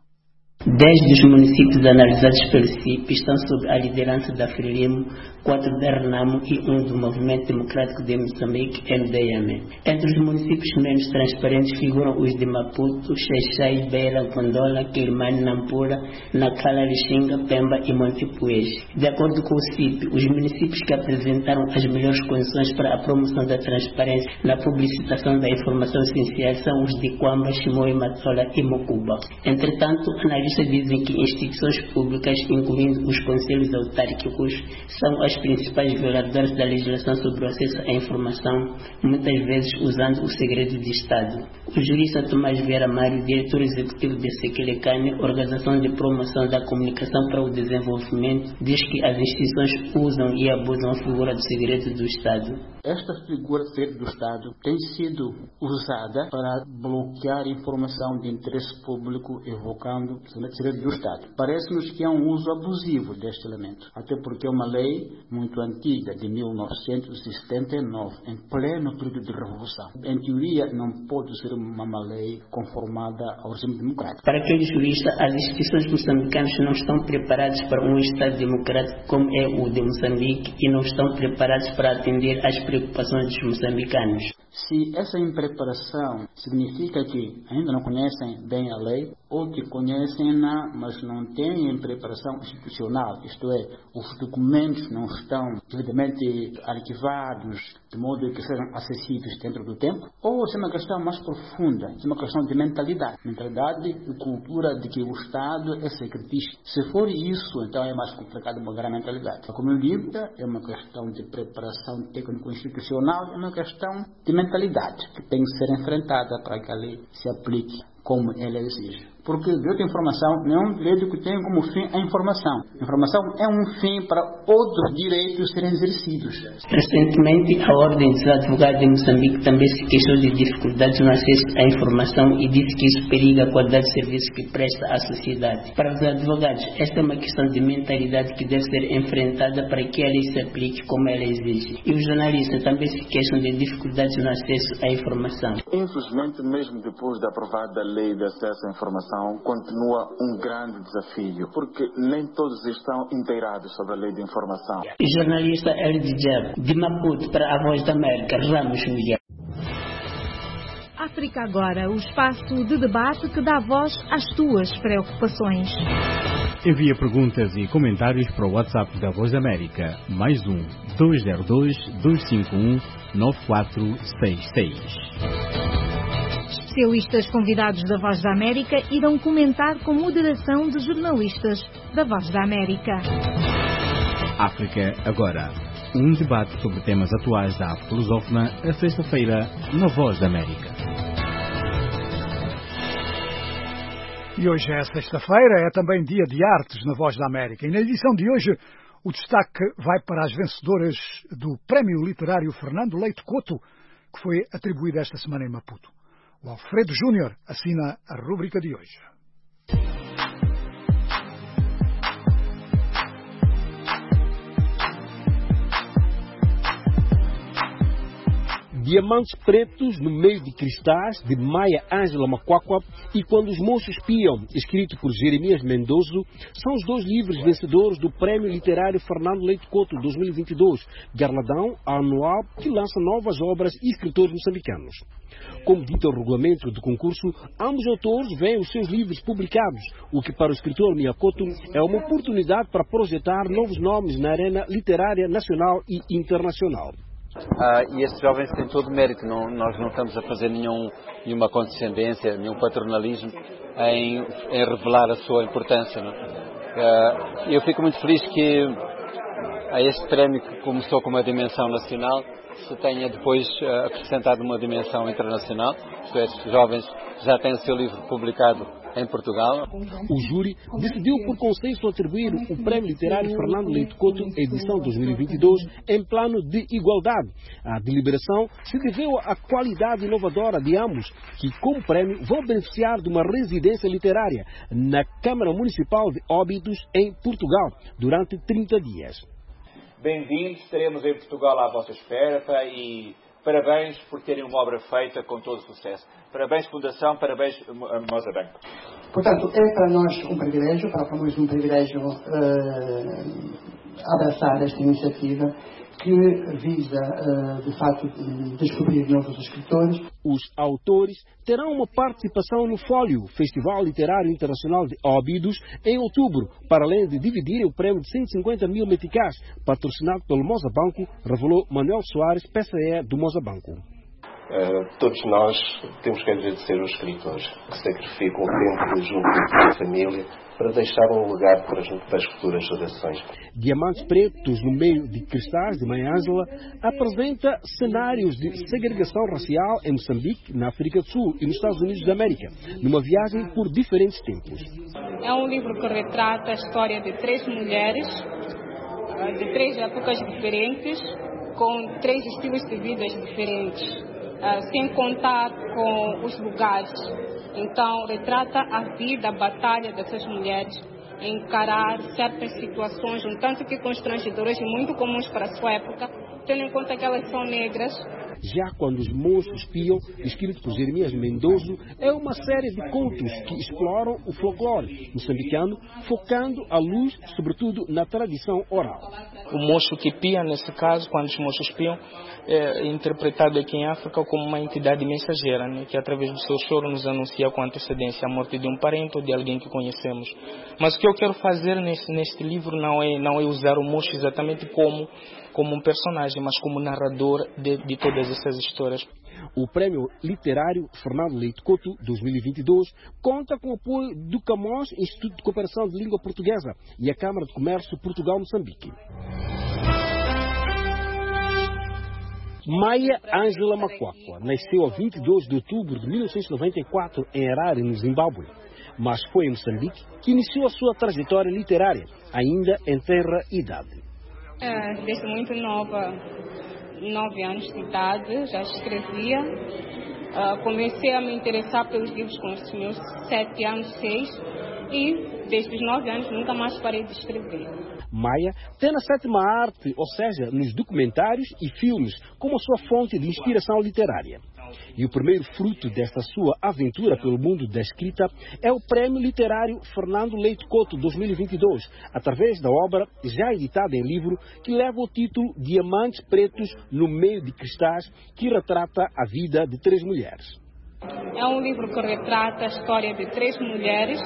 Dez dos municípios analisados pelo C I P estão sob a liderança da Frelimo, quatro da Renamo e um do Movimento Democrático de Moçambique, M D M. Entre os municípios menos transparentes figuram os de Maputo, Xai-Xai, Beira, Gondola, Quilmane, Nampula, Nacala, Lixinga, Pemba e Montepuez. De acordo com o C I P, os municípios que apresentaram as melhores condições para a promoção da transparência na publicitação da informação essencial são os de Quamba, Chimoio, Matola e Mocuba. Entretanto, analistas dizem que instituições públicas, incluindo os conselhos autárquicos, são as principais violadoras da legislação sobre o acesso à informação, muitas vezes usando o segredo de Estado. O jurista Tomás Vieira Mário, diretor executivo da Sequilecane, Organização de Promoção da Comunicação para o Desenvolvimento, diz que as instituições usam e abusam a figura do segredo do Estado. Esta figura do segredo do Estado tem sido usada para bloquear informação de interesse público, evocando o segredo do Estado. Parece-nos que é um uso abusivo deste elemento, até porque é uma lei muito antiga, de mil novecentos e setenta e nove, em pleno período de revolução. Em teoria, não pode ser uma lei conformada ao regime democrático. Para aquele jurista, as instituições moçambicanas não estão preparadas para um Estado democrático como é o de Moçambique e não estão preparadas para atender às preocupações dos moçambicanos. Se essa impreparação significa que ainda não conhecem bem a lei, ou que conhecem-na, mas não têm preparação institucional, isto é, os documentos não estão devidamente arquivados, de modo que sejam acessíveis dentro do tempo, ou se é uma questão mais profunda, se é uma questão de mentalidade, mentalidade e cultura de que o Estado é secretista. Se for isso, então é mais complicado mudar a mentalidade. Como eu digo, é uma questão de preparação técnico-institucional, é uma questão de mentalidade que tem que ser enfrentada para que a lei se aplique como ela exige. Porque o direito à informação não é um direito que tem como fim a informação. A informação é um fim para outros direitos serem exercidos. Recentemente, a Ordem dos Advogados de Moçambique também se queixou de dificuldades no acesso à informação e disse que isso periga a qualidade de serviço que presta à sociedade. Para os advogados, esta é uma questão de mentalidade que deve ser enfrentada para que a lei se aplique como ela exige. E os jornalistas também se queixam de dificuldades no acesso à informação. Infelizmente, mesmo depois de aprovada a lei de acesso à informação, continua um grande desafio, porque nem todos estão inteirados sobre a lei de informação. O jornalista Hélio Djab, de Maputo para a Voz da América, Ramos Miguel. Há África Agora, o espaço de debate que dá voz às tuas preocupações. Envia perguntas e comentários para o WhatsApp da Voz da América, mais um, dois zero dois, dois cinco um, nove quatro seis seis. Especialistas convidados da Voz da América irão comentar com moderação de jornalistas da Voz da América. África Agora, um debate sobre temas atuais da África lusófona, a sexta-feira, na Voz da América. E hoje é sexta-feira, é também dia de artes na Voz da América. E na edição de hoje, o destaque vai para as vencedoras do Prémio Literário Fernando Leite Couto, que foi atribuído esta semana em Maputo. O Alfredo Júnior assina a rúbrica de hoje. Diamantes Pretos no Meio de Cristais, de Maya Ângela Macuacua, e Quando os Moços Piam, escrito por Jeremias Mendozo, são os dois livros vencedores do Prémio Literário Fernando Leite Couto dois mil e vinte e dois, galardão anual que lança novas obras e escritores moçambicanos. Como dita o regulamento do concurso, ambos autores veem os seus livros publicados, o que para o escritor Miyakoto é uma oportunidade para projetar novos nomes na arena literária nacional e internacional. Ah, e estes jovens têm todo o mérito, não, nós não estamos a fazer nenhum, nenhuma condescendência, nenhum paternalismo em, em revelar a sua importância. Não? Ah, eu fico muito feliz que a este prémio que começou com uma dimensão nacional se tenha depois uh, acrescentado uma dimensão internacional. Estes jovens já têm o seu livro publicado em Portugal. O júri decidiu por consenso atribuir o Prémio Literário Fernando Leite Couto, edição dois mil e vinte e dois, em plano de igualdade. A deliberação se deveu à qualidade inovadora de ambos, que, como prémio, vão beneficiar de uma residência literária na Câmara Municipal de Óbidos, em Portugal, durante trinta dias. Bem-vindos, estaremos em Portugal à vossa espera, pá, e parabéns por terem uma obra feita com todo o sucesso. Parabéns, Fundação, parabéns, Mozambique. Portanto, é para nós um privilégio, para nós um privilégio uh, abraçar esta iniciativa que visa, uh, de facto, descobrir novos escritores. Os autores terão uma participação no Fólio, Festival Literário Internacional de Óbidos, em outubro, para além de dividirem o prémio de cento e cinquenta mil meticais, patrocinado pelo Mozabanco, revelou Manuel Soares, P C E do Mozabanco. Uh, todos nós temos que agradecer aos escritores que sacrificam o tempo junto da família para deixar um legado para, para as futuras gerações. Diamantes Pretos no Meio de Cristais, de Mãe Ângela, apresenta cenários de segregação racial em Moçambique, na África do Sul e nos Estados Unidos da América, numa viagem por diferentes tempos. É um livro que retrata a história de três mulheres, de três épocas diferentes, com três estilos de vida diferentes. Uh, sem contar com os lugares. Então, retrata a vida, a batalha dessas mulheres em encarar certas situações, um tanto que constrangedoras e muito comuns para a sua época, tendo em conta que elas são negras. Já Quando os Monstros Piam, escrito por Jeremias Mendozo, é uma série de contos que exploram o folclore moçambicano, focando a luz, sobretudo, na tradição oral. O monstro que pia, nesse caso, Quando os Monstros Piam, é interpretado aqui em África como uma entidade mensageira, né, que através do seu choro nos anuncia com antecedência a morte de um parente ou de alguém que conhecemos. Mas o que eu quero fazer nesse, neste livro não é, não é usar o monstro exatamente como como um personagem, mas como narrador de, de todas essas histórias. O Prémio Literário Fernando Leite Couto dois mil e vinte e dois conta com o apoio do Camões, Instituto de Cooperação de Língua Portuguesa, e a Câmara de Comércio Portugal-Moçambique. Maya Ângela Macuacua nasceu a vinte e dois de outubro de mil novecentos e noventa e quatro em Harare, no Zimbábue, mas foi em Moçambique que iniciou a sua trajetória literária, ainda em tenra idade. É, desde muito nova, nove anos de idade, já escrevia. Uh, comecei a me interessar pelos livros com os meus sete anos, seis, e desde os nove anos nunca mais parei de escrever. Maya tem na sétima arte, ou seja, nos documentários e filmes, como sua fonte de inspiração literária. E o primeiro fruto desta sua aventura pelo mundo da escrita é o Prémio Literário Fernando Leite Couto dois mil e vinte e dois, através da obra, já editada em livro, que leva o título Diamantes Pretos no Meio de Cristais, que retrata a vida de três mulheres. É um livro que retrata a história de três mulheres,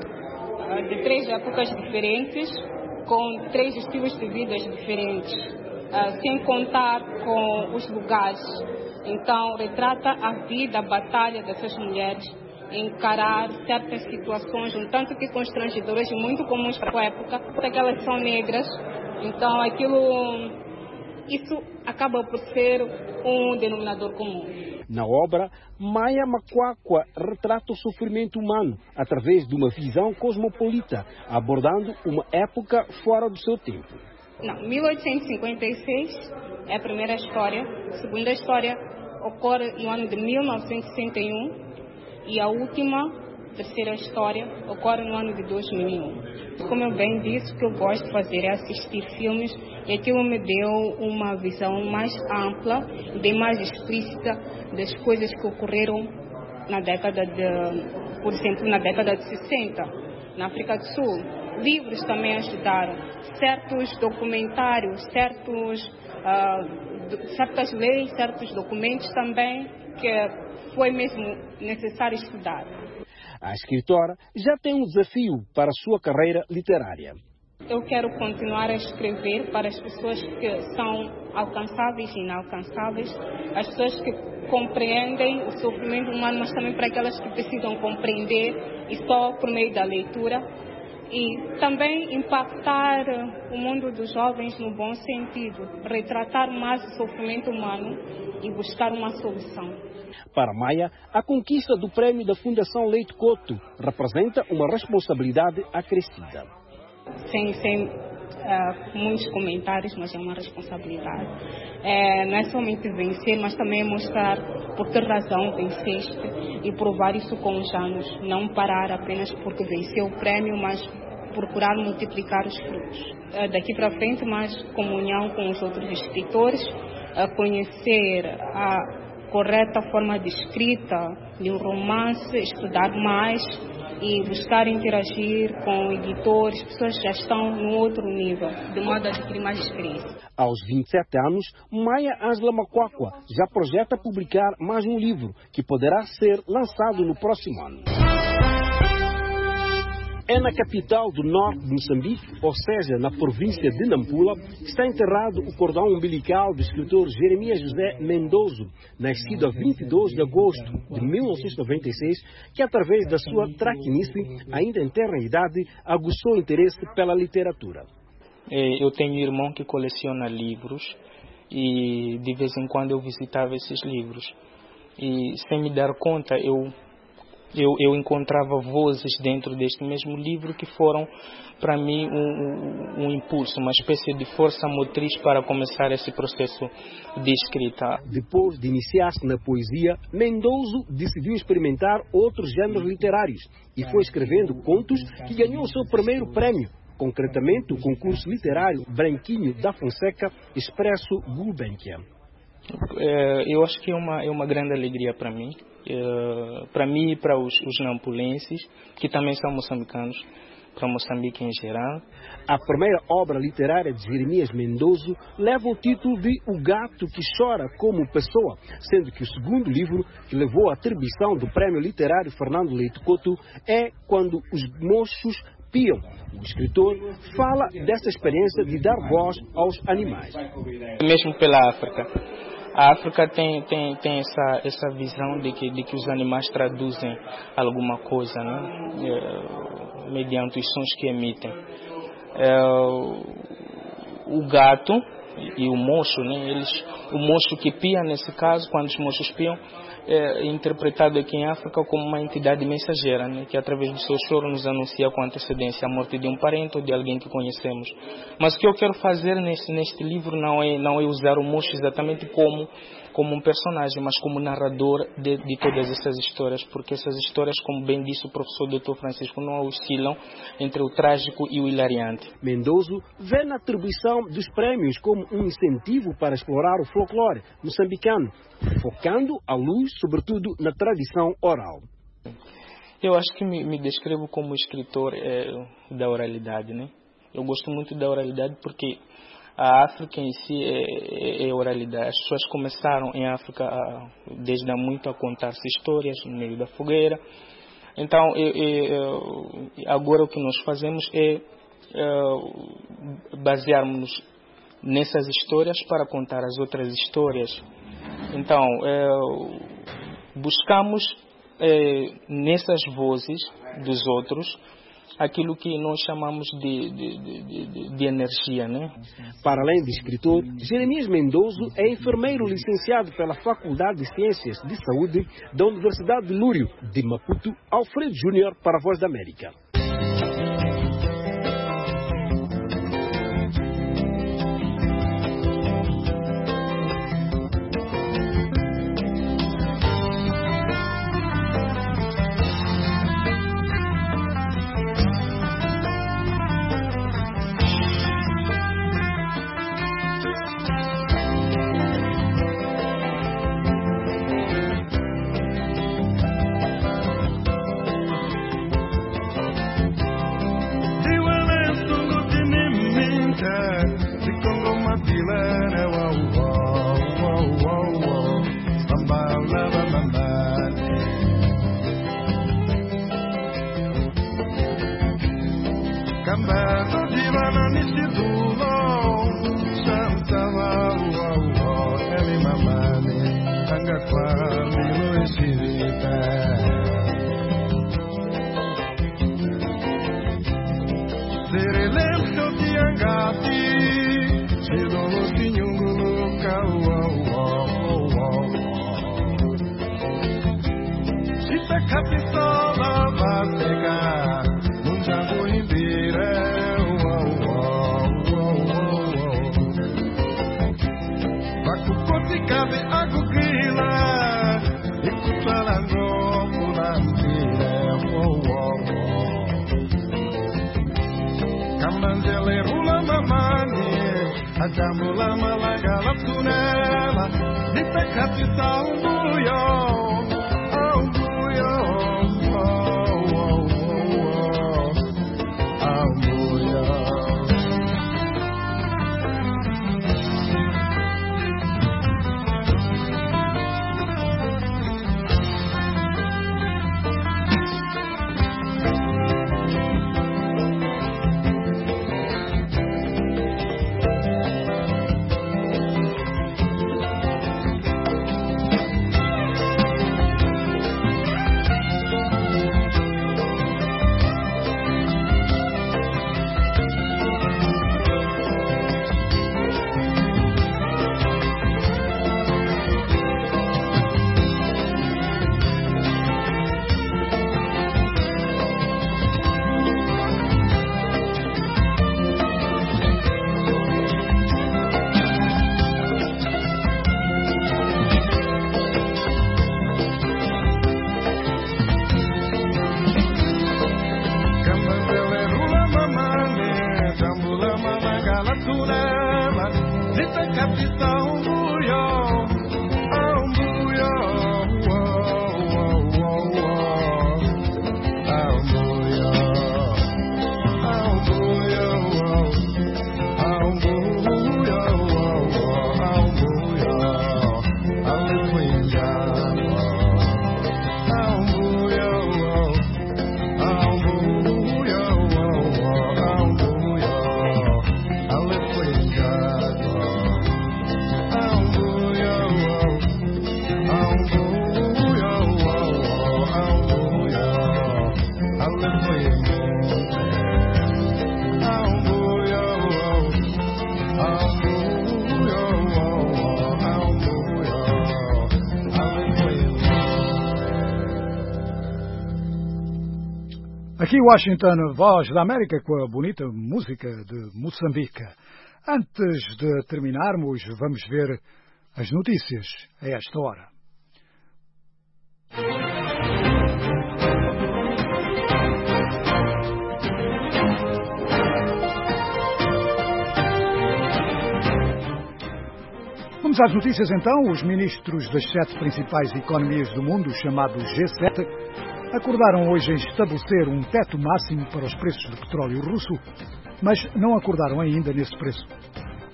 de três épocas diferentes, com três estilos de vida diferentes, sem contar com os lugares. Então, retrata a vida, a batalha dessas mulheres, encarar certas situações, um tanto que constrangedoras e muito comuns para a época, porque elas são negras. Então, aquilo, isso acaba por ser um denominador comum. Na obra, Maya Makwakwa retrata o sofrimento humano através de uma visão cosmopolita, abordando uma época fora do seu tempo. Não, mil oitocentos e cinquenta e seis é a primeira história. A segunda história ocorre no ano de mil novecentos e sessenta e um e a última, terceira história, ocorre no ano de dois mil e um. Como eu bem disse, o que eu gosto de fazer é assistir filmes e aquilo me deu uma visão mais ampla e bem mais explícita das coisas que ocorreram na década de, por exemplo, na década de sessenta, na África do Sul. Livros também ajudaram, certos documentários, certos, uh, certas leis, certos documentos também que foi mesmo necessário estudar. A escritora já tem um desafio para a sua carreira literária. Eu quero continuar a escrever para as pessoas que são alcançáveis e inalcançáveis, as pessoas que compreendem o sofrimento humano, mas também para aquelas que precisam compreender e só por meio da leitura. E também impactar o mundo dos jovens no bom sentido, retratar mais o sofrimento humano e buscar uma solução. Para Maya, a conquista do prêmio da Fundação Leite Coto representa uma responsabilidade acrescida. Sem, sem uh, muitos comentários, mas é uma responsabilidade. É, não é somente vencer, mas também mostrar por que razão venceste e provar isso com os anos. Não parar apenas porque venceu o prêmio, mas procurar multiplicar os frutos. Uh, daqui para frente, mais comunhão com os outros escritores, uh, conhecer a correta forma de escrita de um romance, estudar mais e buscar interagir com editores, pessoas que já estão no outro nível, de modo a adquirir mais experiência. Aos vinte e sete anos, Maya Ângela Makwakwa já projeta publicar mais um livro que poderá ser lançado no próximo ano. É na capital do norte de Moçambique, ou seja, na província de Nampula, que está enterrado o cordão umbilical do escritor Jeremias José Mendoza, nascido a vinte e dois de agosto de mil novecentos e noventa e seis, que através da sua traquinice, ainda em tenra idade, aguçou o interesse pela literatura. Eu tenho um irmão que coleciona livros e de vez em quando eu visitava esses livros. E sem me dar conta, eu Eu, eu encontrava vozes dentro deste mesmo livro que foram, para mim, um, um, um impulso, uma espécie de força motriz para começar esse processo de escrita. Depois de iniciar-se na poesia, Mendoza decidiu experimentar outros géneros literários e foi escrevendo contos que ganhou o seu primeiro prêmio, concretamente o concurso literário Branquinho da Fonseca Expresso Gulbenkian. Eu acho que é uma, é uma grande alegria para mim, é, para mim e para os, os nampulenses, que também são moçambicanos, para Moçambique em geral. A primeira obra literária de Jeremias Mendoza leva o título de O Gato que Chora como Pessoa, sendo que o segundo livro, que levou à atribuição do Prémio Literário Fernando Leite Coto, é Quando os Mochos Piam. O escritor fala dessa experiência de dar voz aos animais. Mesmo pela África. A África tem, tem, tem essa, essa visão de que, de que os animais traduzem alguma coisa, né? É, mediante os sons que emitem. É, o gato e o mocho, né? Eles, o mocho que pia, nesse caso, quando os mochos piam, é interpretado aqui em África como uma entidade mensageira, né, que através do seu choro nos anuncia com antecedência a morte de um parente ou de alguém que conhecemos. Mas o que eu quero fazer neste, neste livro não é, não é usar o mocho exatamente como, como um personagem, mas como narrador de, de todas essas histórias, porque essas histórias, como bem disse o professor doutor Francisco, não oscilam entre o trágico e o hilariante. Mendoza vê na atribuição dos prémios como um incentivo para explorar o folclore moçambicano, focando a luz, sobretudo, na tradição oral. Eu acho que me, me descrevo como escritor é, da oralidade, né? Eu gosto muito da oralidade porque A África em si é, é, é oralidade. As pessoas começaram em África a, desde há muito a contar-se histórias no meio da fogueira. Então, eu, eu, agora o que nós fazemos é, é basearmos nessas histórias para contar as outras histórias. Então, é, buscamos é, nessas vozes dos outros aquilo que nós chamamos de, de, de, de, de energia, né? Para além de escritor, Jeremias Mendozo é enfermeiro licenciado pela Faculdade de Ciências de Saúde da Universidade de Lúrio, de Maputo, Alfredo Júnior para a Voz da América. Aqui Washington, Voz da América, com a bonita música de Moçambique. Antes de terminarmos, vamos ver as notícias a esta hora. Vamos às notícias então. Os ministros das sete principais economias do mundo, chamado G sete, acordaram hoje em estabelecer um teto máximo para os preços do petróleo russo, mas não acordaram ainda nesse preço.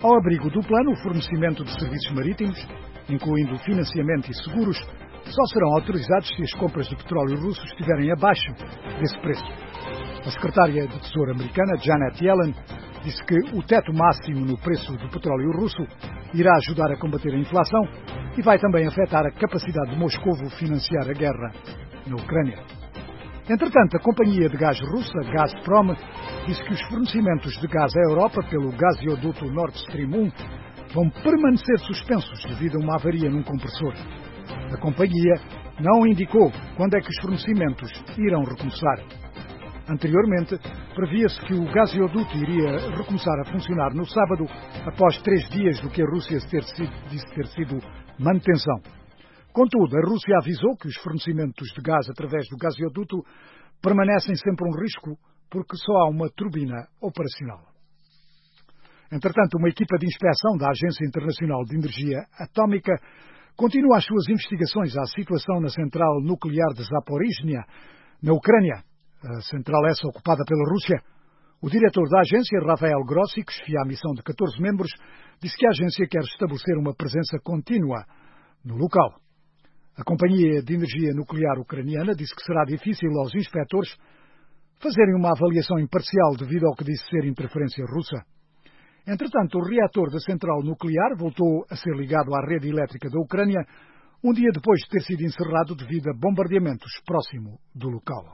Ao abrigo do plano, o fornecimento de serviços marítimos, incluindo financiamento e seguros, só serão autorizados se as compras de petróleo russo estiverem abaixo desse preço. A secretária de Tesouro americana, Janet Yellen, disse que o teto máximo no preço do petróleo russo irá ajudar a combater a inflação e vai também afetar a capacidade de Moscovo financiar a guerra na Ucrânia. Entretanto, a companhia de gás russa, Gazprom, disse que os fornecimentos de gás à Europa pelo gasoduto Nord Stream um vão permanecer suspensos devido a uma avaria num compressor. A companhia não indicou quando é que os fornecimentos irão recomeçar. Anteriormente, previa-se que o gasoduto iria recomeçar a funcionar no sábado, após três dias do que a Rússia ter sido, disse ter sido manutenção. Contudo, a Rússia avisou que os fornecimentos de gás através do gasoduto permanecem sempre um risco, porque só há uma turbina operacional. Entretanto, uma equipa de inspeção da Agência Internacional de Energia Atómica continua as suas investigações à situação na central nuclear de Zaporizhzhia, na Ucrânia. A central essa ocupada pela Rússia. O diretor da agência, Rafael Grossi, que chefia a missão de catorze membros, disse que a agência quer estabelecer uma presença contínua no local. A Companhia de Energia Nuclear Ucraniana disse que será difícil aos inspectores fazerem uma avaliação imparcial devido ao que disse ser interferência russa. Entretanto, o reator da central nuclear voltou a ser ligado à rede elétrica da Ucrânia um dia depois de ter sido encerrado devido a bombardeamentos próximo do local.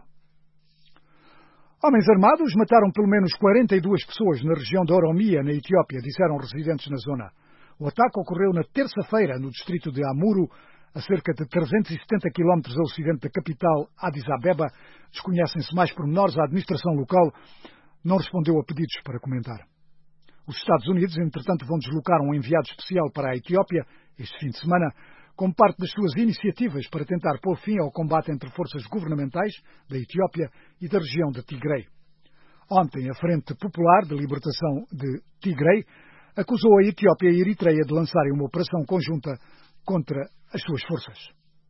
Homens armados mataram pelo menos quarenta e duas pessoas na região de Oromia, na Etiópia, disseram residentes na zona. O ataque ocorreu na terça-feira no distrito de Amuru, a cerca de trezentos e setenta quilómetros a ocidente da capital, Addis Abeba. Desconhecem-se mais pormenores. A administração local não respondeu a pedidos para comentar. Os Estados Unidos, entretanto, vão deslocar um enviado especial para a Etiópia este fim de semana, como parte das suas iniciativas para tentar pôr fim ao combate entre forças governamentais da Etiópia e da região de Tigray. Ontem, a Frente Popular de Libertação de Tigray acusou a Etiópia e a Eritreia de lançarem uma operação conjunta contra as suas forças.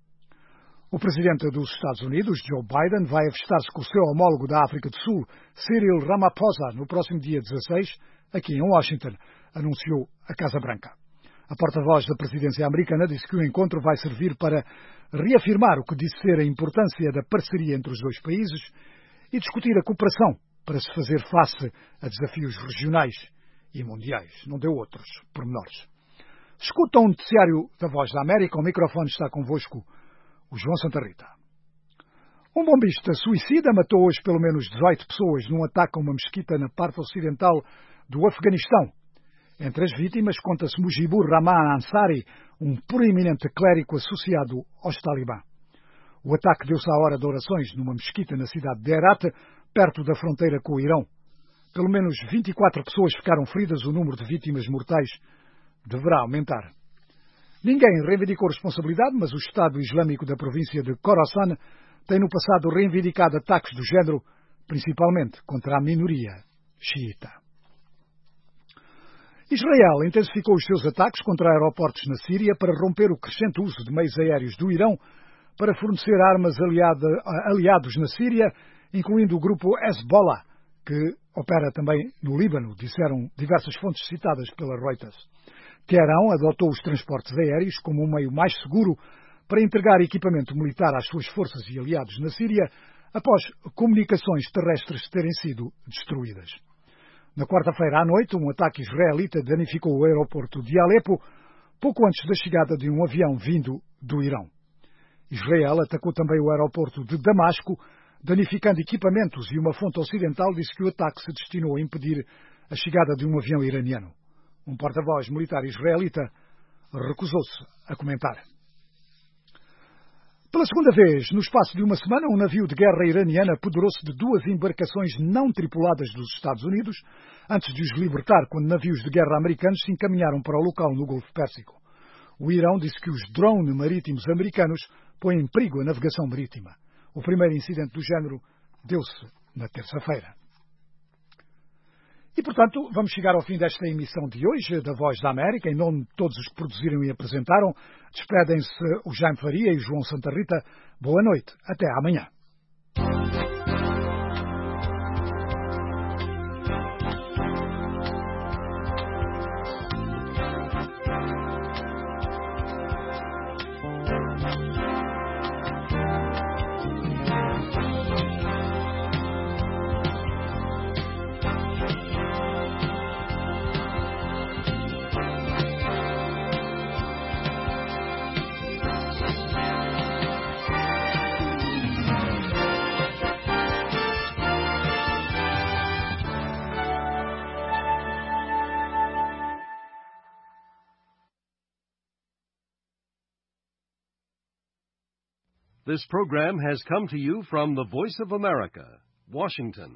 O presidente dos Estados Unidos, Joe Biden, vai avistar-se com o seu homólogo da África do Sul, Cyril Ramaphosa, no próximo dia dezasseis, aqui em Washington, anunciou a Casa Branca. A porta-voz da presidência americana disse que o encontro vai servir para reafirmar o que disse ser a importância da parceria entre os dois países e discutir a cooperação para se fazer face a desafios regionais e mundiais. Não deu outros pormenores. Escutam um noticiário da Voz da América. O microfone está convosco, o João Santa Rita. Um bombista suicida matou hoje pelo menos dezoito pessoas num ataque a uma mesquita na parte ocidental do Afeganistão. Entre as vítimas conta-se Mujibur Rahman Ansari, um proeminente clérigo associado aos Talibã. O ataque deu-se à hora de orações numa mesquita na cidade de Herat, perto da fronteira com o Irão. Pelo menos vinte e quatro pessoas ficaram feridas. O número de vítimas mortais deverá aumentar. Ninguém reivindicou responsabilidade, mas o Estado Islâmico da província de Khorasan tem no passado reivindicado ataques do género, principalmente contra a minoria xiita. Israel intensificou os seus ataques contra aeroportos na Síria para romper o crescente uso de meios aéreos do Irão para fornecer armas aliada, aliados na Síria, incluindo o grupo Hezbollah, que opera também no Líbano, disseram diversas fontes citadas pela Reuters. Teherão adotou os transportes aéreos como um meio mais seguro para entregar equipamento militar às suas forças e aliados na Síria, após comunicações terrestres terem sido destruídas. Na quarta-feira à noite, um ataque israelita danificou o aeroporto de Alepo, pouco antes da chegada de um avião vindo do Irão. Israel atacou também o aeroporto de Damasco, danificando equipamentos, e uma fonte ocidental disse que o ataque se destinou a impedir a chegada de um avião iraniano. Um porta-voz militar israelita recusou-se a comentar. Pela segunda vez, no espaço de uma semana, um navio de guerra iraniano apoderou-se de duas embarcações não tripuladas dos Estados Unidos, antes de os libertar quando navios de guerra americanos se encaminharam para o local no Golfo Pérsico. O Irão disse que os drones marítimos americanos põem em perigo a navegação marítima. O primeiro incidente do género deu-se na terça-feira. E, portanto, vamos chegar ao fim desta emissão de hoje da Voz da América. Em nome de todos os que produziram e apresentaram, despedem-se o Jaime Faria e o João Santa Rita. Boa noite. Até amanhã. This program has come to you from the Voice of America, Washington.